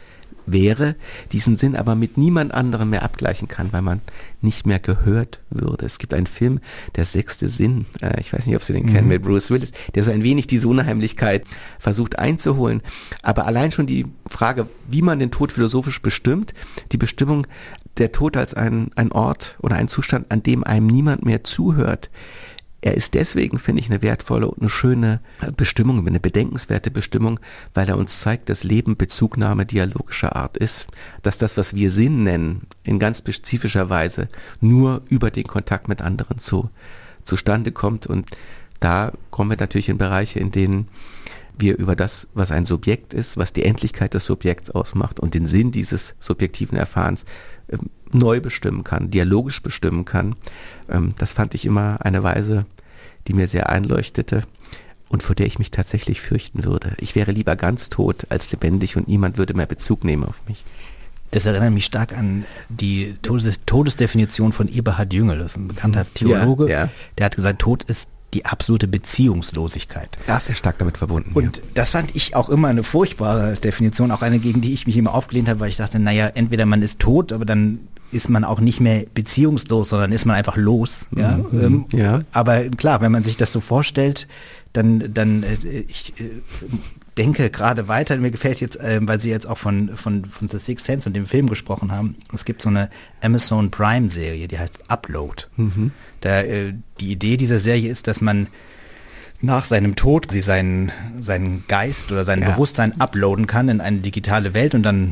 S1: wäre, diesen Sinn aber mit niemand anderem mehr abgleichen kann, weil man nicht mehr gehört würde. Es gibt einen Film, Der sechste Sinn, äh, ich weiß nicht, ob Sie den mhm. kennen, mit Bruce Willis, der so ein wenig diese Unheimlichkeit versucht einzuholen. Aber allein schon die Frage, wie man den Tod philosophisch bestimmt, die Bestimmung der Tod als ein, ein Ort oder ein Zustand, an dem einem niemand mehr zuhört, er ist deswegen, finde ich, eine wertvolle und eine schöne Bestimmung, eine bedenkenswerte Bestimmung, weil er uns zeigt, dass Leben Bezugnahme dialogischer Art ist. Dass das, was wir Sinn nennen, in ganz spezifischer Weise nur über den Kontakt mit anderen zu, zustande kommt. Und da kommen wir natürlich in Bereiche, in denen wir über das, was ein Subjekt ist, was die Endlichkeit des Subjekts ausmacht und den Sinn dieses subjektiven Erfahrens äh, neu bestimmen kann, dialogisch bestimmen kann. Ähm, das fand ich immer eine Weise, die mir sehr einleuchtete und vor der ich mich tatsächlich fürchten würde. Ich wäre lieber ganz tot als lebendig und niemand würde mehr Bezug nehmen auf mich.
S3: Das erinnert mich stark an die Todes- Todesdefinition von Eberhard Jüngel, das ist ein bekannter Theologe, ja, ja. Der hat gesagt, Tod ist die absolute Beziehungslosigkeit.
S1: Er ist sehr stark damit verbunden.
S3: Und ja. das fand ich auch immer eine furchtbare Definition, auch eine, gegen die ich mich immer aufgelehnt habe, weil ich dachte, naja, entweder man ist tot, aber dann ist man auch nicht mehr beziehungslos, sondern ist man einfach los. Ja?
S1: Mhm,
S3: ähm,
S1: ja.
S3: Aber klar, wenn man sich das so vorstellt, dann, dann äh, ich äh, denke gerade weiter, mir gefällt jetzt, äh, weil Sie jetzt auch von, von, von The Sixth Sense und dem Film gesprochen haben, es gibt so eine Amazon Prime Serie, die heißt Upload. Mhm. Da, äh, die Idee dieser Serie ist, dass man nach seinem Tod sie seinen, seinen Geist oder sein ja. Bewusstsein uploaden kann in eine digitale Welt und dann,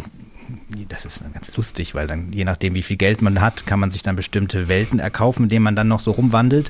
S3: das ist ganz lustig, weil dann je nachdem, wie viel Geld man hat, kann man sich dann bestimmte Welten erkaufen, in denen man dann noch so rumwandelt.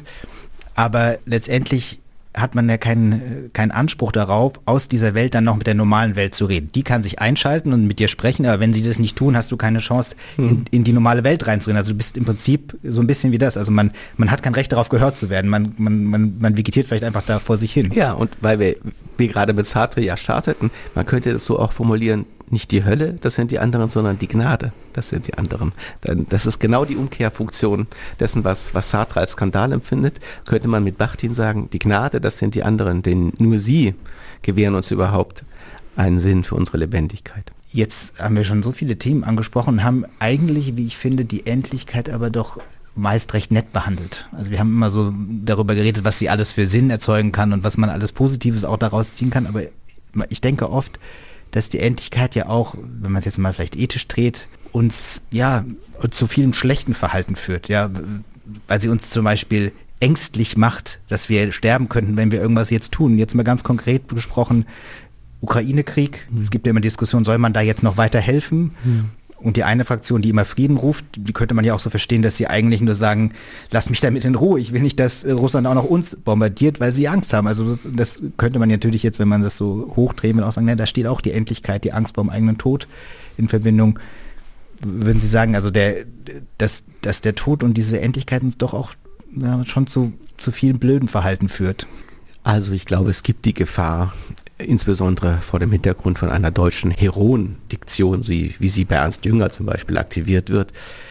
S3: Aber letztendlich hat man ja keinen, keinen Anspruch darauf, aus dieser Welt dann noch mit der normalen Welt zu reden. Die kann sich einschalten und mit dir sprechen, aber wenn sie das nicht tun, hast du keine Chance, in, hm. in die normale Welt reinzureden. Also du bist im Prinzip so ein bisschen wie das. Also man, man hat kein Recht darauf, gehört zu werden. Man, man, man, man vegetiert vielleicht einfach da vor sich hin.
S1: Ja, und weil wir, wir gerade mit Sartre ja starteten, man könnte das so auch formulieren, nicht die Hölle, das sind die anderen, sondern die Gnade, das sind die anderen. Das ist genau die Umkehrfunktion dessen, was, was Sartre als Skandal empfindet. Könnte man mit Bakhtin sagen, die Gnade, das sind die anderen, denn nur sie gewähren uns überhaupt einen Sinn für unsere Lebendigkeit.
S3: Jetzt haben wir schon so viele Themen angesprochen und haben eigentlich, wie ich finde, die Endlichkeit aber doch meist recht nett behandelt. Also wir haben immer so darüber geredet, was sie alles für Sinn erzeugen kann und was man alles Positives auch daraus ziehen kann, aber ich denke oft, dass die Endlichkeit ja auch, wenn man es jetzt mal vielleicht ethisch dreht, uns ja zu vielem schlechten Verhalten führt, ja, weil sie uns zum Beispiel ängstlich macht, dass wir sterben könnten, wenn wir irgendwas jetzt tun. Jetzt mal ganz konkret gesprochen, Ukraine-Krieg. Mhm. Es gibt ja immer Diskussionen, soll man da jetzt noch weiter helfen? Mhm. Und die eine Fraktion, die immer Frieden ruft, die könnte man ja auch so verstehen, dass sie eigentlich nur sagen, lass mich damit in Ruhe, ich will nicht, dass Russland auch noch uns bombardiert, weil sie Angst haben. Also das, das könnte man natürlich jetzt, wenn man das so hochdrehen will, auch sagen, na, da steht auch die Endlichkeit, die Angst vor dem eigenen Tod in Verbindung. Würden Sie sagen, also der, dass, dass der Tod und diese Endlichkeit uns doch auch ja, schon zu, zu vielen blöden Verhalten führt?
S1: Also ich glaube, es gibt die Gefahr, insbesondere vor dem Hintergrund von einer deutschen Heroendiktion, wie, wie sie bei Ernst Jünger zum Beispiel aktiviert wird,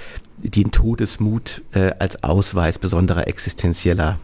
S1: den Todesmut äh, als Ausweis besonderer existenzieller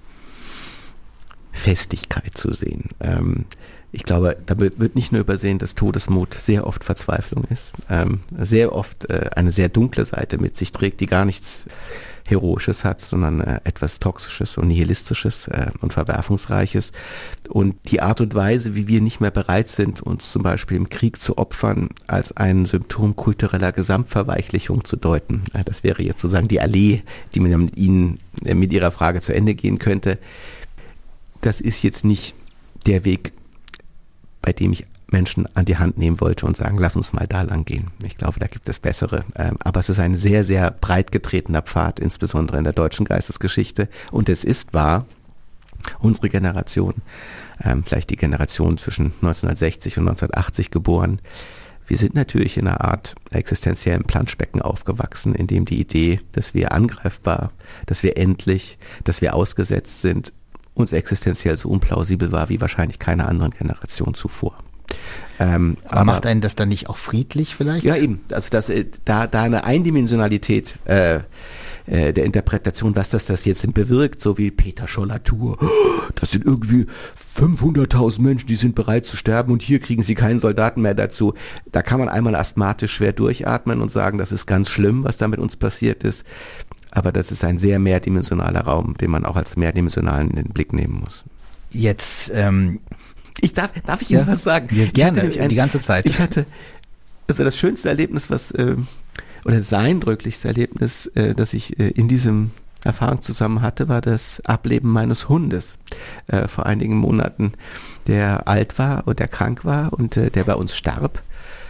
S1: Festigkeit zu sehen. Ähm, ich glaube, da wird nicht nur übersehen, dass Todesmut sehr oft Verzweiflung ist, ähm, sehr oft äh, eine sehr dunkle Seite mit sich trägt, die gar nichts Heroisches hat, sondern äh, etwas Toxisches und Nihilistisches äh, und Verwerfungsreiches. Und die Art und Weise, wie wir nicht mehr bereit sind, uns zum Beispiel im Krieg zu opfern, als ein Symptom kultureller Gesamtverweichlichung zu deuten. Äh, das wäre jetzt sozusagen die Allee, die man mit Ihnen äh, mit Ihrer Frage zu Ende gehen könnte. Das ist jetzt nicht der Weg, bei dem ich Menschen an die Hand nehmen wollte und sagen, lass uns mal da lang gehen. Ich glaube, da gibt es bessere. Ähm, aber es ist ein sehr, sehr breit getretener Pfad, insbesondere in der deutschen Geistesgeschichte. Und es ist wahr, unsere Generation, ähm, vielleicht die Generation zwischen neunzehnhundertsechzig und neunzehnhundertachtzig geboren, wir sind natürlich in einer Art existenziellen Planschbecken aufgewachsen, in dem die Idee, dass wir angreifbar, dass wir endlich, dass wir ausgesetzt sind, uns existenziell so unplausibel war wie wahrscheinlich keine anderen Generation zuvor.
S3: Ähm, aber, aber macht einen das dann nicht auch friedlich vielleicht?
S1: Ja, eben. Also dass, da, da eine Eindimensionalität äh, äh, der Interpretation, was das das jetzt bewirkt, so wie Peter Scholler-Tour. Das sind irgendwie fünfhunderttausend Menschen, die sind bereit zu sterben und hier kriegen sie keinen Soldaten mehr dazu. Da kann man einmal asthmatisch schwer durchatmen und sagen, das ist ganz schlimm, was da mit uns passiert ist. Aber das ist ein sehr mehrdimensionaler Raum, den man auch als mehrdimensionalen in den Blick nehmen muss.
S3: Jetzt, ähm,
S1: ich darf, darf ich Ihnen
S3: ja,
S1: was sagen?
S3: Ja,
S1: ich
S3: gerne,
S1: hatte ein,
S3: die ganze Zeit.
S1: Ich hatte, also das schönste Erlebnis, was, äh, oder das eindrücklichste Erlebnis, äh, das ich äh, in diesem Erfahrung zusammen hatte, war das Ableben meines Hundes äh, vor einigen Monaten, der alt war und der krank war und äh, der bei uns starb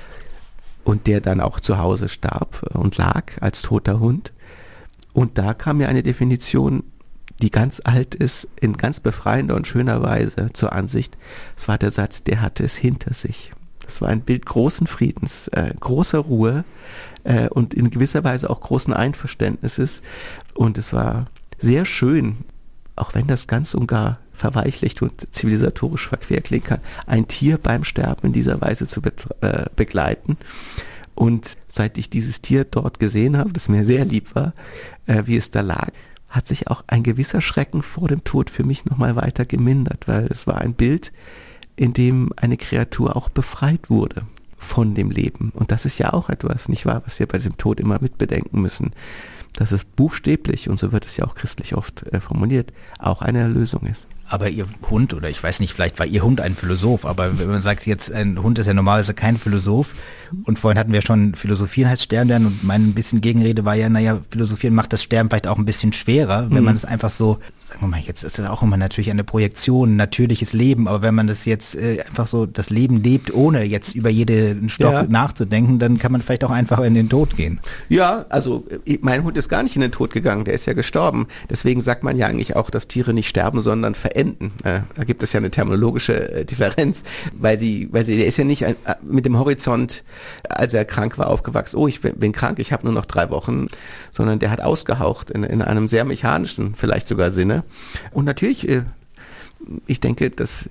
S1: und der dann auch zu Hause starb und lag als toter Hund. Und da kam mir eine Definition, die ganz alt ist, in ganz befreiender und schöner Weise zur Ansicht. Es war der Satz, der hatte es hinter sich. Das war ein Bild großen Friedens, äh, großer Ruhe äh, und in gewisser Weise auch großen Einverständnisses. Und es war sehr schön, auch wenn das ganz und gar verweichlicht und zivilisatorisch verquer klingen kann, ein Tier beim Sterben in dieser Weise zu be- äh, begleiten. Und seit ich dieses Tier dort gesehen habe, das mir sehr lieb war, äh, wie es da lag, hat sich auch ein gewisser Schrecken vor dem Tod für mich nochmal weiter gemindert, weil es war ein Bild, in dem eine Kreatur auch befreit wurde von dem Leben. Und das ist ja auch etwas, nicht wahr, was wir bei diesem Tod immer mitbedenken müssen, dass es buchstäblich, und so wird es ja auch christlich oft äh, formuliert, auch eine Erlösung ist.
S3: Aber Ihr Hund, oder ich weiß nicht, vielleicht war Ihr Hund ein Philosoph, aber wenn man sagt jetzt, ein Hund ist ja normalerweise kein Philosoph, und vorhin hatten wir schon Philosophieren heißt Sterben lernen, und mein bisschen Gegenrede war ja, naja, Philosophieren macht das Sterben vielleicht auch ein bisschen schwerer, wenn mhm. man es einfach so, sagen wir mal, jetzt ist das auch immer natürlich eine Projektion, ein natürliches Leben, aber wenn man das jetzt äh, einfach so, das Leben lebt, ohne jetzt über jeden Stock ja. nachzudenken, dann kann man vielleicht auch einfach in den Tod gehen.
S1: Ja, also mein Hund ist gar nicht in den Tod gegangen, der ist ja gestorben. Deswegen sagt man ja eigentlich auch, dass Tiere nicht sterben, sondern verenden. Äh, da gibt es ja eine terminologische äh, Differenz, weil sie, weil sie, der ist ja nicht ein, äh, mit dem Horizont, als er krank war, aufgewachsen, oh, ich bin, bin krank, ich habe nur noch drei Wochen, sondern der hat ausgehaucht in, in einem sehr mechanischen, vielleicht sogar Sinne. Und natürlich, äh, ich denke, dass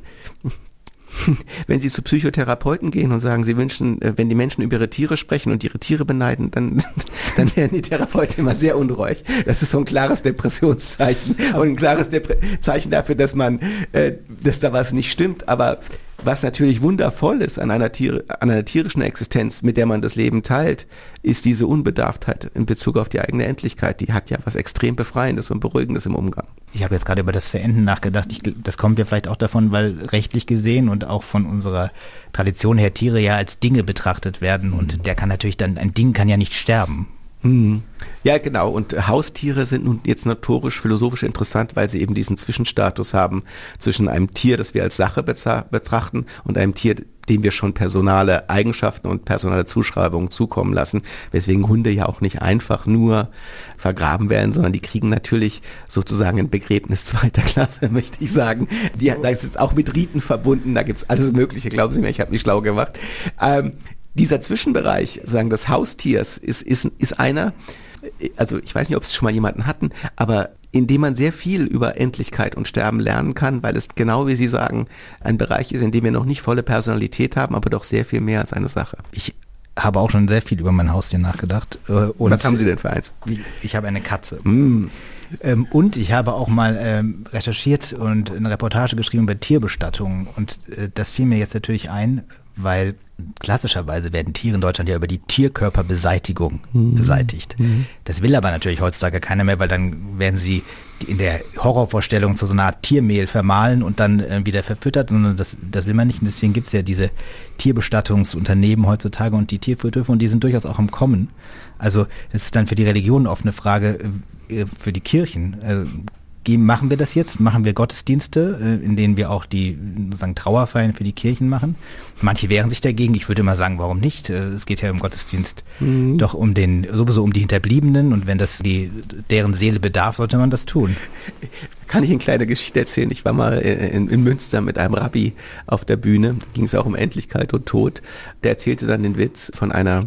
S1: wenn Sie zu Psychotherapeuten gehen und sagen, Sie wünschen, wenn die Menschen über ihre Tiere sprechen und ihre Tiere beneiden, dann, dann werden die Therapeuten immer sehr unruhig. Das ist so ein klares Depressionszeichen und ein klares Depre- Zeichen dafür, dass man, äh, dass da was nicht stimmt. Aber was natürlich wundervoll ist an einer, Tier, an einer tierischen Existenz, mit der man das Leben teilt, ist diese Unbedarftheit in Bezug auf die eigene Endlichkeit. Die hat ja was extrem Befreiendes und Beruhigendes im Umgang.
S3: Ich habe jetzt gerade über das Verenden nachgedacht. Ich, das kommt ja vielleicht auch davon, weil rechtlich gesehen und auch von unserer Tradition her Tiere ja als Dinge betrachtet werden. Und der kann natürlich dann, ein Ding kann ja nicht sterben.
S1: Hm. Ja, genau. Und Haustiere sind nun jetzt notorisch philosophisch interessant, weil sie eben diesen Zwischenstatus haben zwischen einem Tier, das wir als Sache beza- betrachten, und einem Tier, dem wir schon personale Eigenschaften und personale Zuschreibungen zukommen lassen, weswegen Hunde ja auch nicht einfach nur vergraben werden, sondern die kriegen natürlich sozusagen ein Begräbnis zweiter Klasse, möchte ich sagen. Die, da ist jetzt auch mit Riten verbunden, da gibt's alles Mögliche, glauben Sie mir, ich habe mich schlau gemacht. Ähm, Dieser Zwischenbereich, sagen des Haustiers, ist, ist, ist einer, also ich weiß nicht, ob Sie schon mal jemanden hatten, aber in dem man sehr viel über Endlichkeit und Sterben lernen kann, weil es genau wie Sie sagen, ein Bereich ist, in dem wir noch nicht volle Personalität haben, aber doch sehr viel mehr als eine Sache.
S3: Ich habe auch schon sehr viel über mein Haustier nachgedacht.
S1: Und was haben Sie denn für eins?
S3: Ich habe eine Katze.
S1: Mm.
S3: Ähm, und ich habe auch mal ähm, recherchiert und eine Reportage geschrieben über Tierbestattungen. Und äh, das fiel mir jetzt natürlich ein, weil klassischerweise werden Tiere in Deutschland ja über die Tierkörperbeseitigung mhm. beseitigt. Mhm. Das will aber natürlich heutzutage keiner mehr, weil dann werden sie in der Horrorvorstellung zu so einer Art Tiermehl vermahlen und dann äh, wieder verfüttert. Und das, das will man nicht. Und deswegen gibt es ja diese Tierbestattungsunternehmen heutzutage und die Tierfriedhöfe, und die sind durchaus auch im Kommen. Also das ist dann für die Religion oft eine Frage, äh, für die Kirchen. Äh, Machen wir das jetzt? Machen wir Gottesdienste, in denen wir auch die sozusagen Trauerfeiern für die Kirchen machen? Manche wehren sich dagegen. Ich würde mal sagen, warum nicht? Es geht ja im Gottesdienst mhm. doch um den, sowieso um die Hinterbliebenen, und wenn das die, deren Seele bedarf, sollte man das tun.
S1: Kann ich eine kleine Geschichte erzählen? Ich war mal in, in Münster mit einem Rabbi auf der Bühne. Da ging es auch um Endlichkeit und Tod. Der erzählte dann den Witz von einer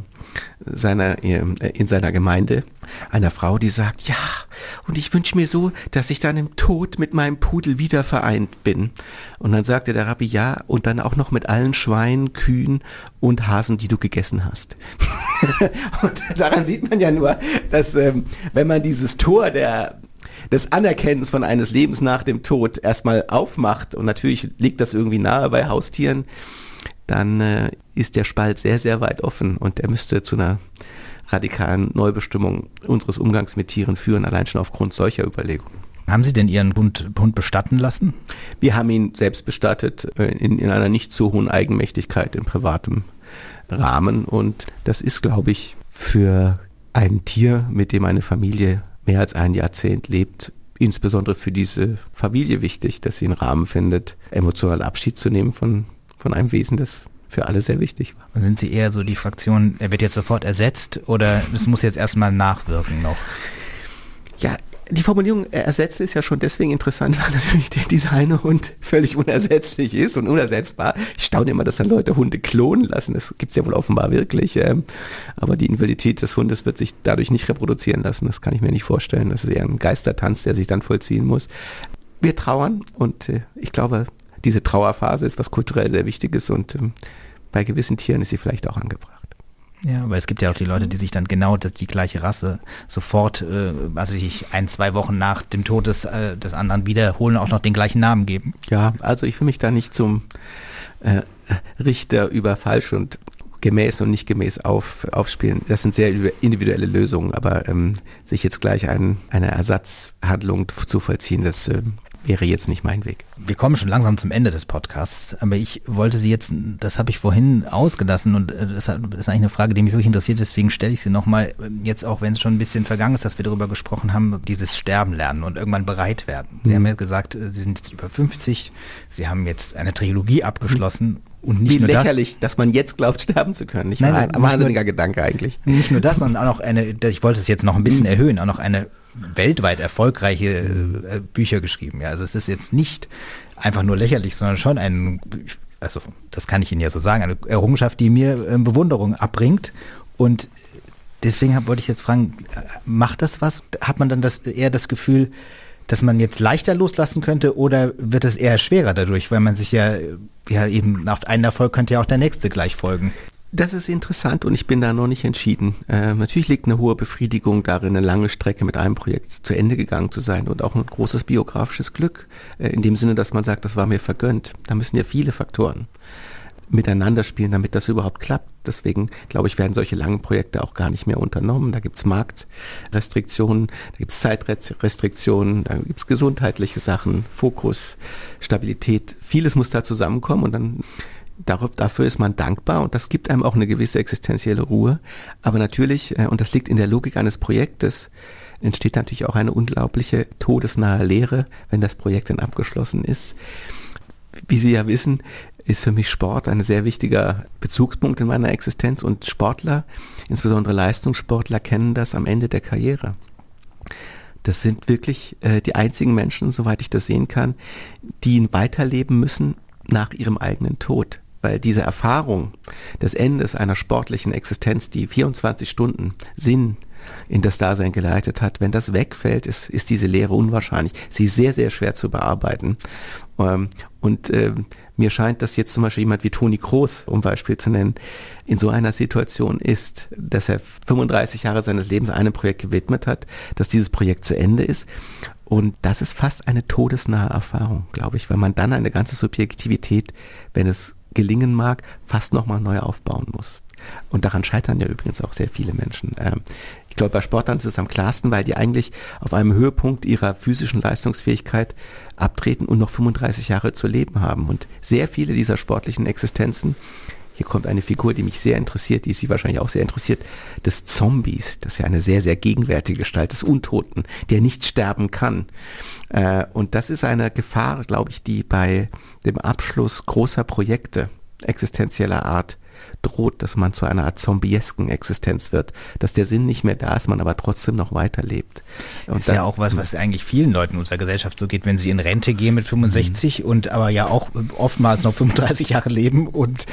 S1: seiner in seiner Gemeinde, einer Frau, die sagt, ja, und ich wünsche mir so, dass ich dann im Tod mit meinem Pudel wieder vereint bin. Und dann sagte der Rabbi, ja, und dann auch noch mit allen Schweinen, Kühen und Hasen, die du gegessen hast. Und daran sieht man ja nur, dass ähm, wenn man dieses Tor der des Anerkennens von eines Lebens nach dem Tod erstmal aufmacht, und natürlich liegt das irgendwie nahe bei Haustieren, dann äh, ist der Spalt sehr, sehr weit offen und er müsste zu einer radikalen Neubestimmung unseres Umgangs mit Tieren führen, allein schon aufgrund solcher Überlegungen.
S3: Haben Sie denn Ihren Hund, Hund bestatten lassen?
S1: Wir haben ihn selbst bestattet, äh, in, in einer nicht so hohen Eigenmächtigkeit in privatem Rahmen, und das ist, glaube ich, für ein Tier, mit dem eine Familie mehr als ein Jahrzehnt lebt, insbesondere für diese Familie wichtig, dass sie einen Rahmen findet, emotional Abschied zu nehmen von, von einem Wesen, das für alle sehr wichtig war.
S3: Sind Sie eher so die Fraktion, er wird jetzt sofort ersetzt, oder es muss jetzt erstmal nachwirken noch?
S1: Ja, die Formulierung ersetzt ist ja schon deswegen interessant, weil natürlich der Designerhund völlig unersetzlich ist und unersetzbar. Ich staune immer, dass dann Leute Hunde klonen lassen. Das gibt es ja wohl offenbar wirklich. Ähm, aber die Invalidität des Hundes wird sich dadurch nicht reproduzieren lassen. Das kann ich mir nicht vorstellen. Das ist eher ein Geistertanz, der sich dann vollziehen muss. Wir trauern, und äh, ich glaube, diese Trauerphase ist was kulturell sehr Wichtiges, und ähm, bei gewissen Tieren ist sie vielleicht auch angebracht.
S3: Ja, weil es gibt ja auch die Leute, die sich dann genau das, die gleiche Rasse sofort, äh, also sich ein, zwei Wochen nach dem Tod des, äh, des anderen wiederholen, auch noch den gleichen Namen geben.
S1: Ja, also ich will mich da nicht zum äh, Richter über falsch und gemäß und nicht gemäß auf, aufspielen. Das sind sehr individuelle Lösungen, aber ähm, sich jetzt gleich ein, eine Ersatzhandlung zu vollziehen, das äh, wäre jetzt nicht mein Weg.
S3: Wir kommen schon langsam zum Ende des Podcasts, aber ich wollte Sie jetzt, das habe ich vorhin ausgelassen, und das ist eigentlich eine Frage, die mich wirklich interessiert, deswegen stelle ich sie nochmal, jetzt auch wenn es schon ein bisschen vergangen ist, dass wir darüber gesprochen haben, dieses Sterben lernen und irgendwann bereit werden. Sie mhm. haben ja gesagt, Sie sind jetzt über fünfzig, Sie haben jetzt eine Trilogie abgeschlossen. Und nicht
S1: Wie
S3: nur
S1: lächerlich,
S3: das,
S1: dass man jetzt glaubt, sterben zu können. Nicht
S3: Nein,
S1: ein
S3: nicht
S1: wahnsinniger
S3: nur,
S1: Gedanke eigentlich.
S3: Nicht nur das, sondern auch noch eine, ich wollte es jetzt noch ein bisschen erhöhen, auch noch eine weltweit erfolgreiche äh, Bücher geschrieben. Ja, also es ist jetzt nicht einfach nur lächerlich, sondern schon ein, also das kann ich Ihnen ja so sagen, eine Errungenschaft, die mir äh, Bewunderung abbringt. Und deswegen hab, wollte ich jetzt fragen, macht das was? Hat man dann das eher das Gefühl, dass man jetzt leichter loslassen könnte, oder wird es eher schwerer dadurch, weil man sich ja, ja eben nach einem Erfolg könnte ja auch der nächste gleich folgen?
S1: Das ist interessant, und ich bin da noch nicht entschieden. Äh, natürlich liegt eine hohe Befriedigung darin, eine lange Strecke mit einem Projekt zu Ende gegangen zu sein, und auch ein großes biografisches Glück, äh, in dem Sinne, dass man sagt, das war mir vergönnt. Da müssen ja viele Faktoren miteinander spielen, damit das überhaupt klappt. Deswegen, glaube ich, werden solche langen Projekte auch gar nicht mehr unternommen. Da gibt es Marktrestriktionen, da gibt es Zeitrestriktionen, da gibt es gesundheitliche Sachen, Fokus, Stabilität. Vieles muss da zusammenkommen, und dann darauf, dafür ist man dankbar, und das gibt einem auch eine gewisse existenzielle Ruhe. Aber natürlich, und das liegt in der Logik eines Projektes, entsteht natürlich auch eine unglaubliche todesnahe Leere, wenn das Projekt dann abgeschlossen ist. Wie Sie ja wissen, ist für mich Sport ein sehr wichtiger Bezugspunkt in meiner Existenz, und Sportler, insbesondere Leistungssportler, kennen das am Ende der Karriere. Das sind wirklich äh, die einzigen Menschen, soweit ich das sehen kann, die weiterleben müssen nach ihrem eigenen Tod. Weil diese Erfahrung des Endes einer sportlichen Existenz, die vierundzwanzig Stunden Sinn in das Dasein geleitet hat, wenn das wegfällt, ist, ist diese Leere unwahrscheinlich. Sie ist sehr, sehr schwer zu bearbeiten. Ähm, und äh, mir scheint, dass jetzt zum Beispiel jemand wie Toni Kroos, um Beispiel zu nennen, in so einer Situation ist, dass er fünfunddreißig Jahre seines Lebens einem Projekt gewidmet hat, dass dieses Projekt zu Ende ist. Und das ist fast eine todesnahe Erfahrung, glaube ich, weil man dann eine ganze Subjektivität, wenn es gelingen mag, fast nochmal neu aufbauen muss. Und daran scheitern ja übrigens auch sehr viele Menschen. Ich glaube, bei Sportlern ist es am klarsten, weil die eigentlich auf einem Höhepunkt ihrer physischen Leistungsfähigkeit abtreten und noch fünfunddreißig Jahre zu leben haben. Und sehr viele dieser sportlichen Existenzen, hier kommt eine Figur, die mich sehr interessiert, die Sie wahrscheinlich auch sehr interessiert, des Zombies. Das ist ja eine sehr, sehr gegenwärtige Gestalt des Untoten, der nicht sterben kann. Und das ist eine Gefahr, glaube ich, die bei dem Abschluss großer Projekte existenzieller Art droht, dass man zu einer Art zombiesken Existenz wird, dass der Sinn nicht mehr da ist, man aber trotzdem noch weiterlebt.
S3: Das ist dann, ja auch was, was eigentlich vielen Leuten unserer Gesellschaft so geht, wenn sie in Rente gehen mit fünfundsechzig mhm. und aber ja auch oftmals noch fünfunddreißig Jahre leben und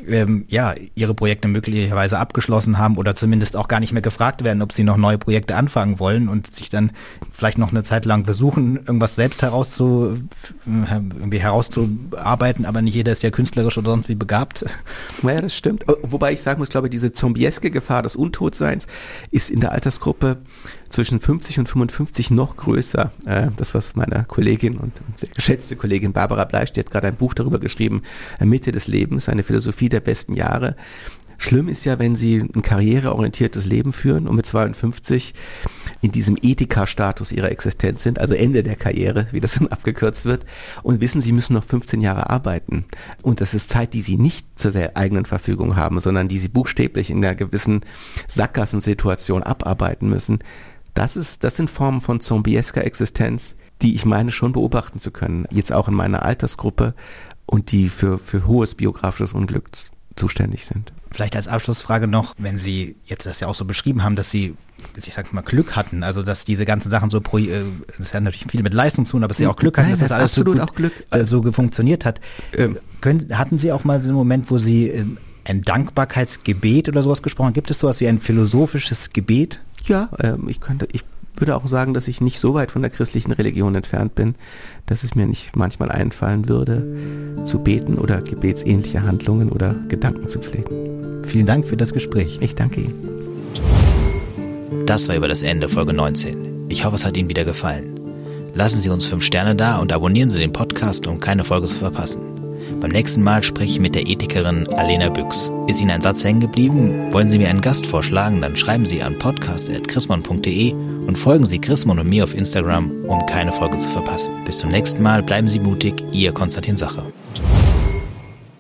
S3: ähm, ja, ihre Projekte möglicherweise abgeschlossen haben oder zumindest auch gar nicht mehr gefragt werden, ob sie noch neue Projekte anfangen wollen und sich dann vielleicht noch eine Zeit lang versuchen, irgendwas selbst herauszu, irgendwie herauszuarbeiten, aber nicht jeder ist ja künstlerisch oder sonst wie begabt.
S1: Naja, das stimmt. Wobei ich sagen muss, glaube ich, diese zombieske Gefahr des Untotseins ist in der Altersgruppe zwischen fünfzig und fünfundfünfzig noch größer. Äh, das, was meine Kollegin und sehr geschätzte Kollegin Barbara Bleisch, die hat gerade ein Buch darüber geschrieben, Mitte des Lebens, eine Philosophie der besten Jahre. Schlimm ist ja, wenn Sie ein karriereorientiertes Leben führen und mit zweiundfünfzig in diesem Ethika-Status Ihrer Existenz sind, also Ende der Karriere, wie das dann abgekürzt wird, und wissen, Sie müssen noch fünfzehn Jahre arbeiten. Und das ist Zeit, die Sie nicht zur eigenen Verfügung haben, sondern die Sie buchstäblich in einer gewissen Sackgassensituation abarbeiten müssen. Das ist, das sind Formen von zombiesker Existenz, die ich meine schon beobachten zu können, jetzt auch in meiner Altersgruppe und die für, für hohes biografisches Unglück zuständig sind.
S3: Vielleicht als Abschlussfrage noch, wenn Sie jetzt das ja auch so beschrieben haben, dass Sie, ich sag mal, Glück hatten, also dass diese ganzen Sachen so, pro, das hat natürlich viel mit Leistung zu tun, aber dass Sie auch Glück hatten,
S1: Nein,
S3: dass das, das alles so gut,
S1: auch Glück.
S3: Äh, so funktioniert hat. Ähm, können, hatten Sie auch mal so einen Moment, wo Sie äh, ein Dankbarkeitsgebet oder sowas gesprochen haben? Gibt es sowas wie ein philosophisches Gebet?
S1: Ja, ähm, ich könnte, ich würde auch sagen, dass ich nicht so weit von der christlichen Religion entfernt bin, dass es mir nicht manchmal einfallen würde, zu beten oder gebetsähnliche Handlungen oder Gedanken zu pflegen.
S3: Vielen Dank für das Gespräch.
S1: Ich danke Ihnen.
S2: Das war über das Ende Folge neunzehn. Ich hoffe, es hat Ihnen wieder gefallen. Lassen Sie uns fünf Sterne da und abonnieren Sie den Podcast, um keine Folge zu verpassen. Beim nächsten Mal spreche ich mit der Ethikerin Alena Büchs. Ist Ihnen ein Satz hängen geblieben? Wollen Sie mir einen Gast vorschlagen? Dann schreiben Sie an podcast at chrismon punkt de und folgen Sie Chrismon und mir auf Instagram, um keine Folge zu verpassen. Bis zum nächsten Mal, bleiben Sie mutig, Ihr Konstantin Sacher.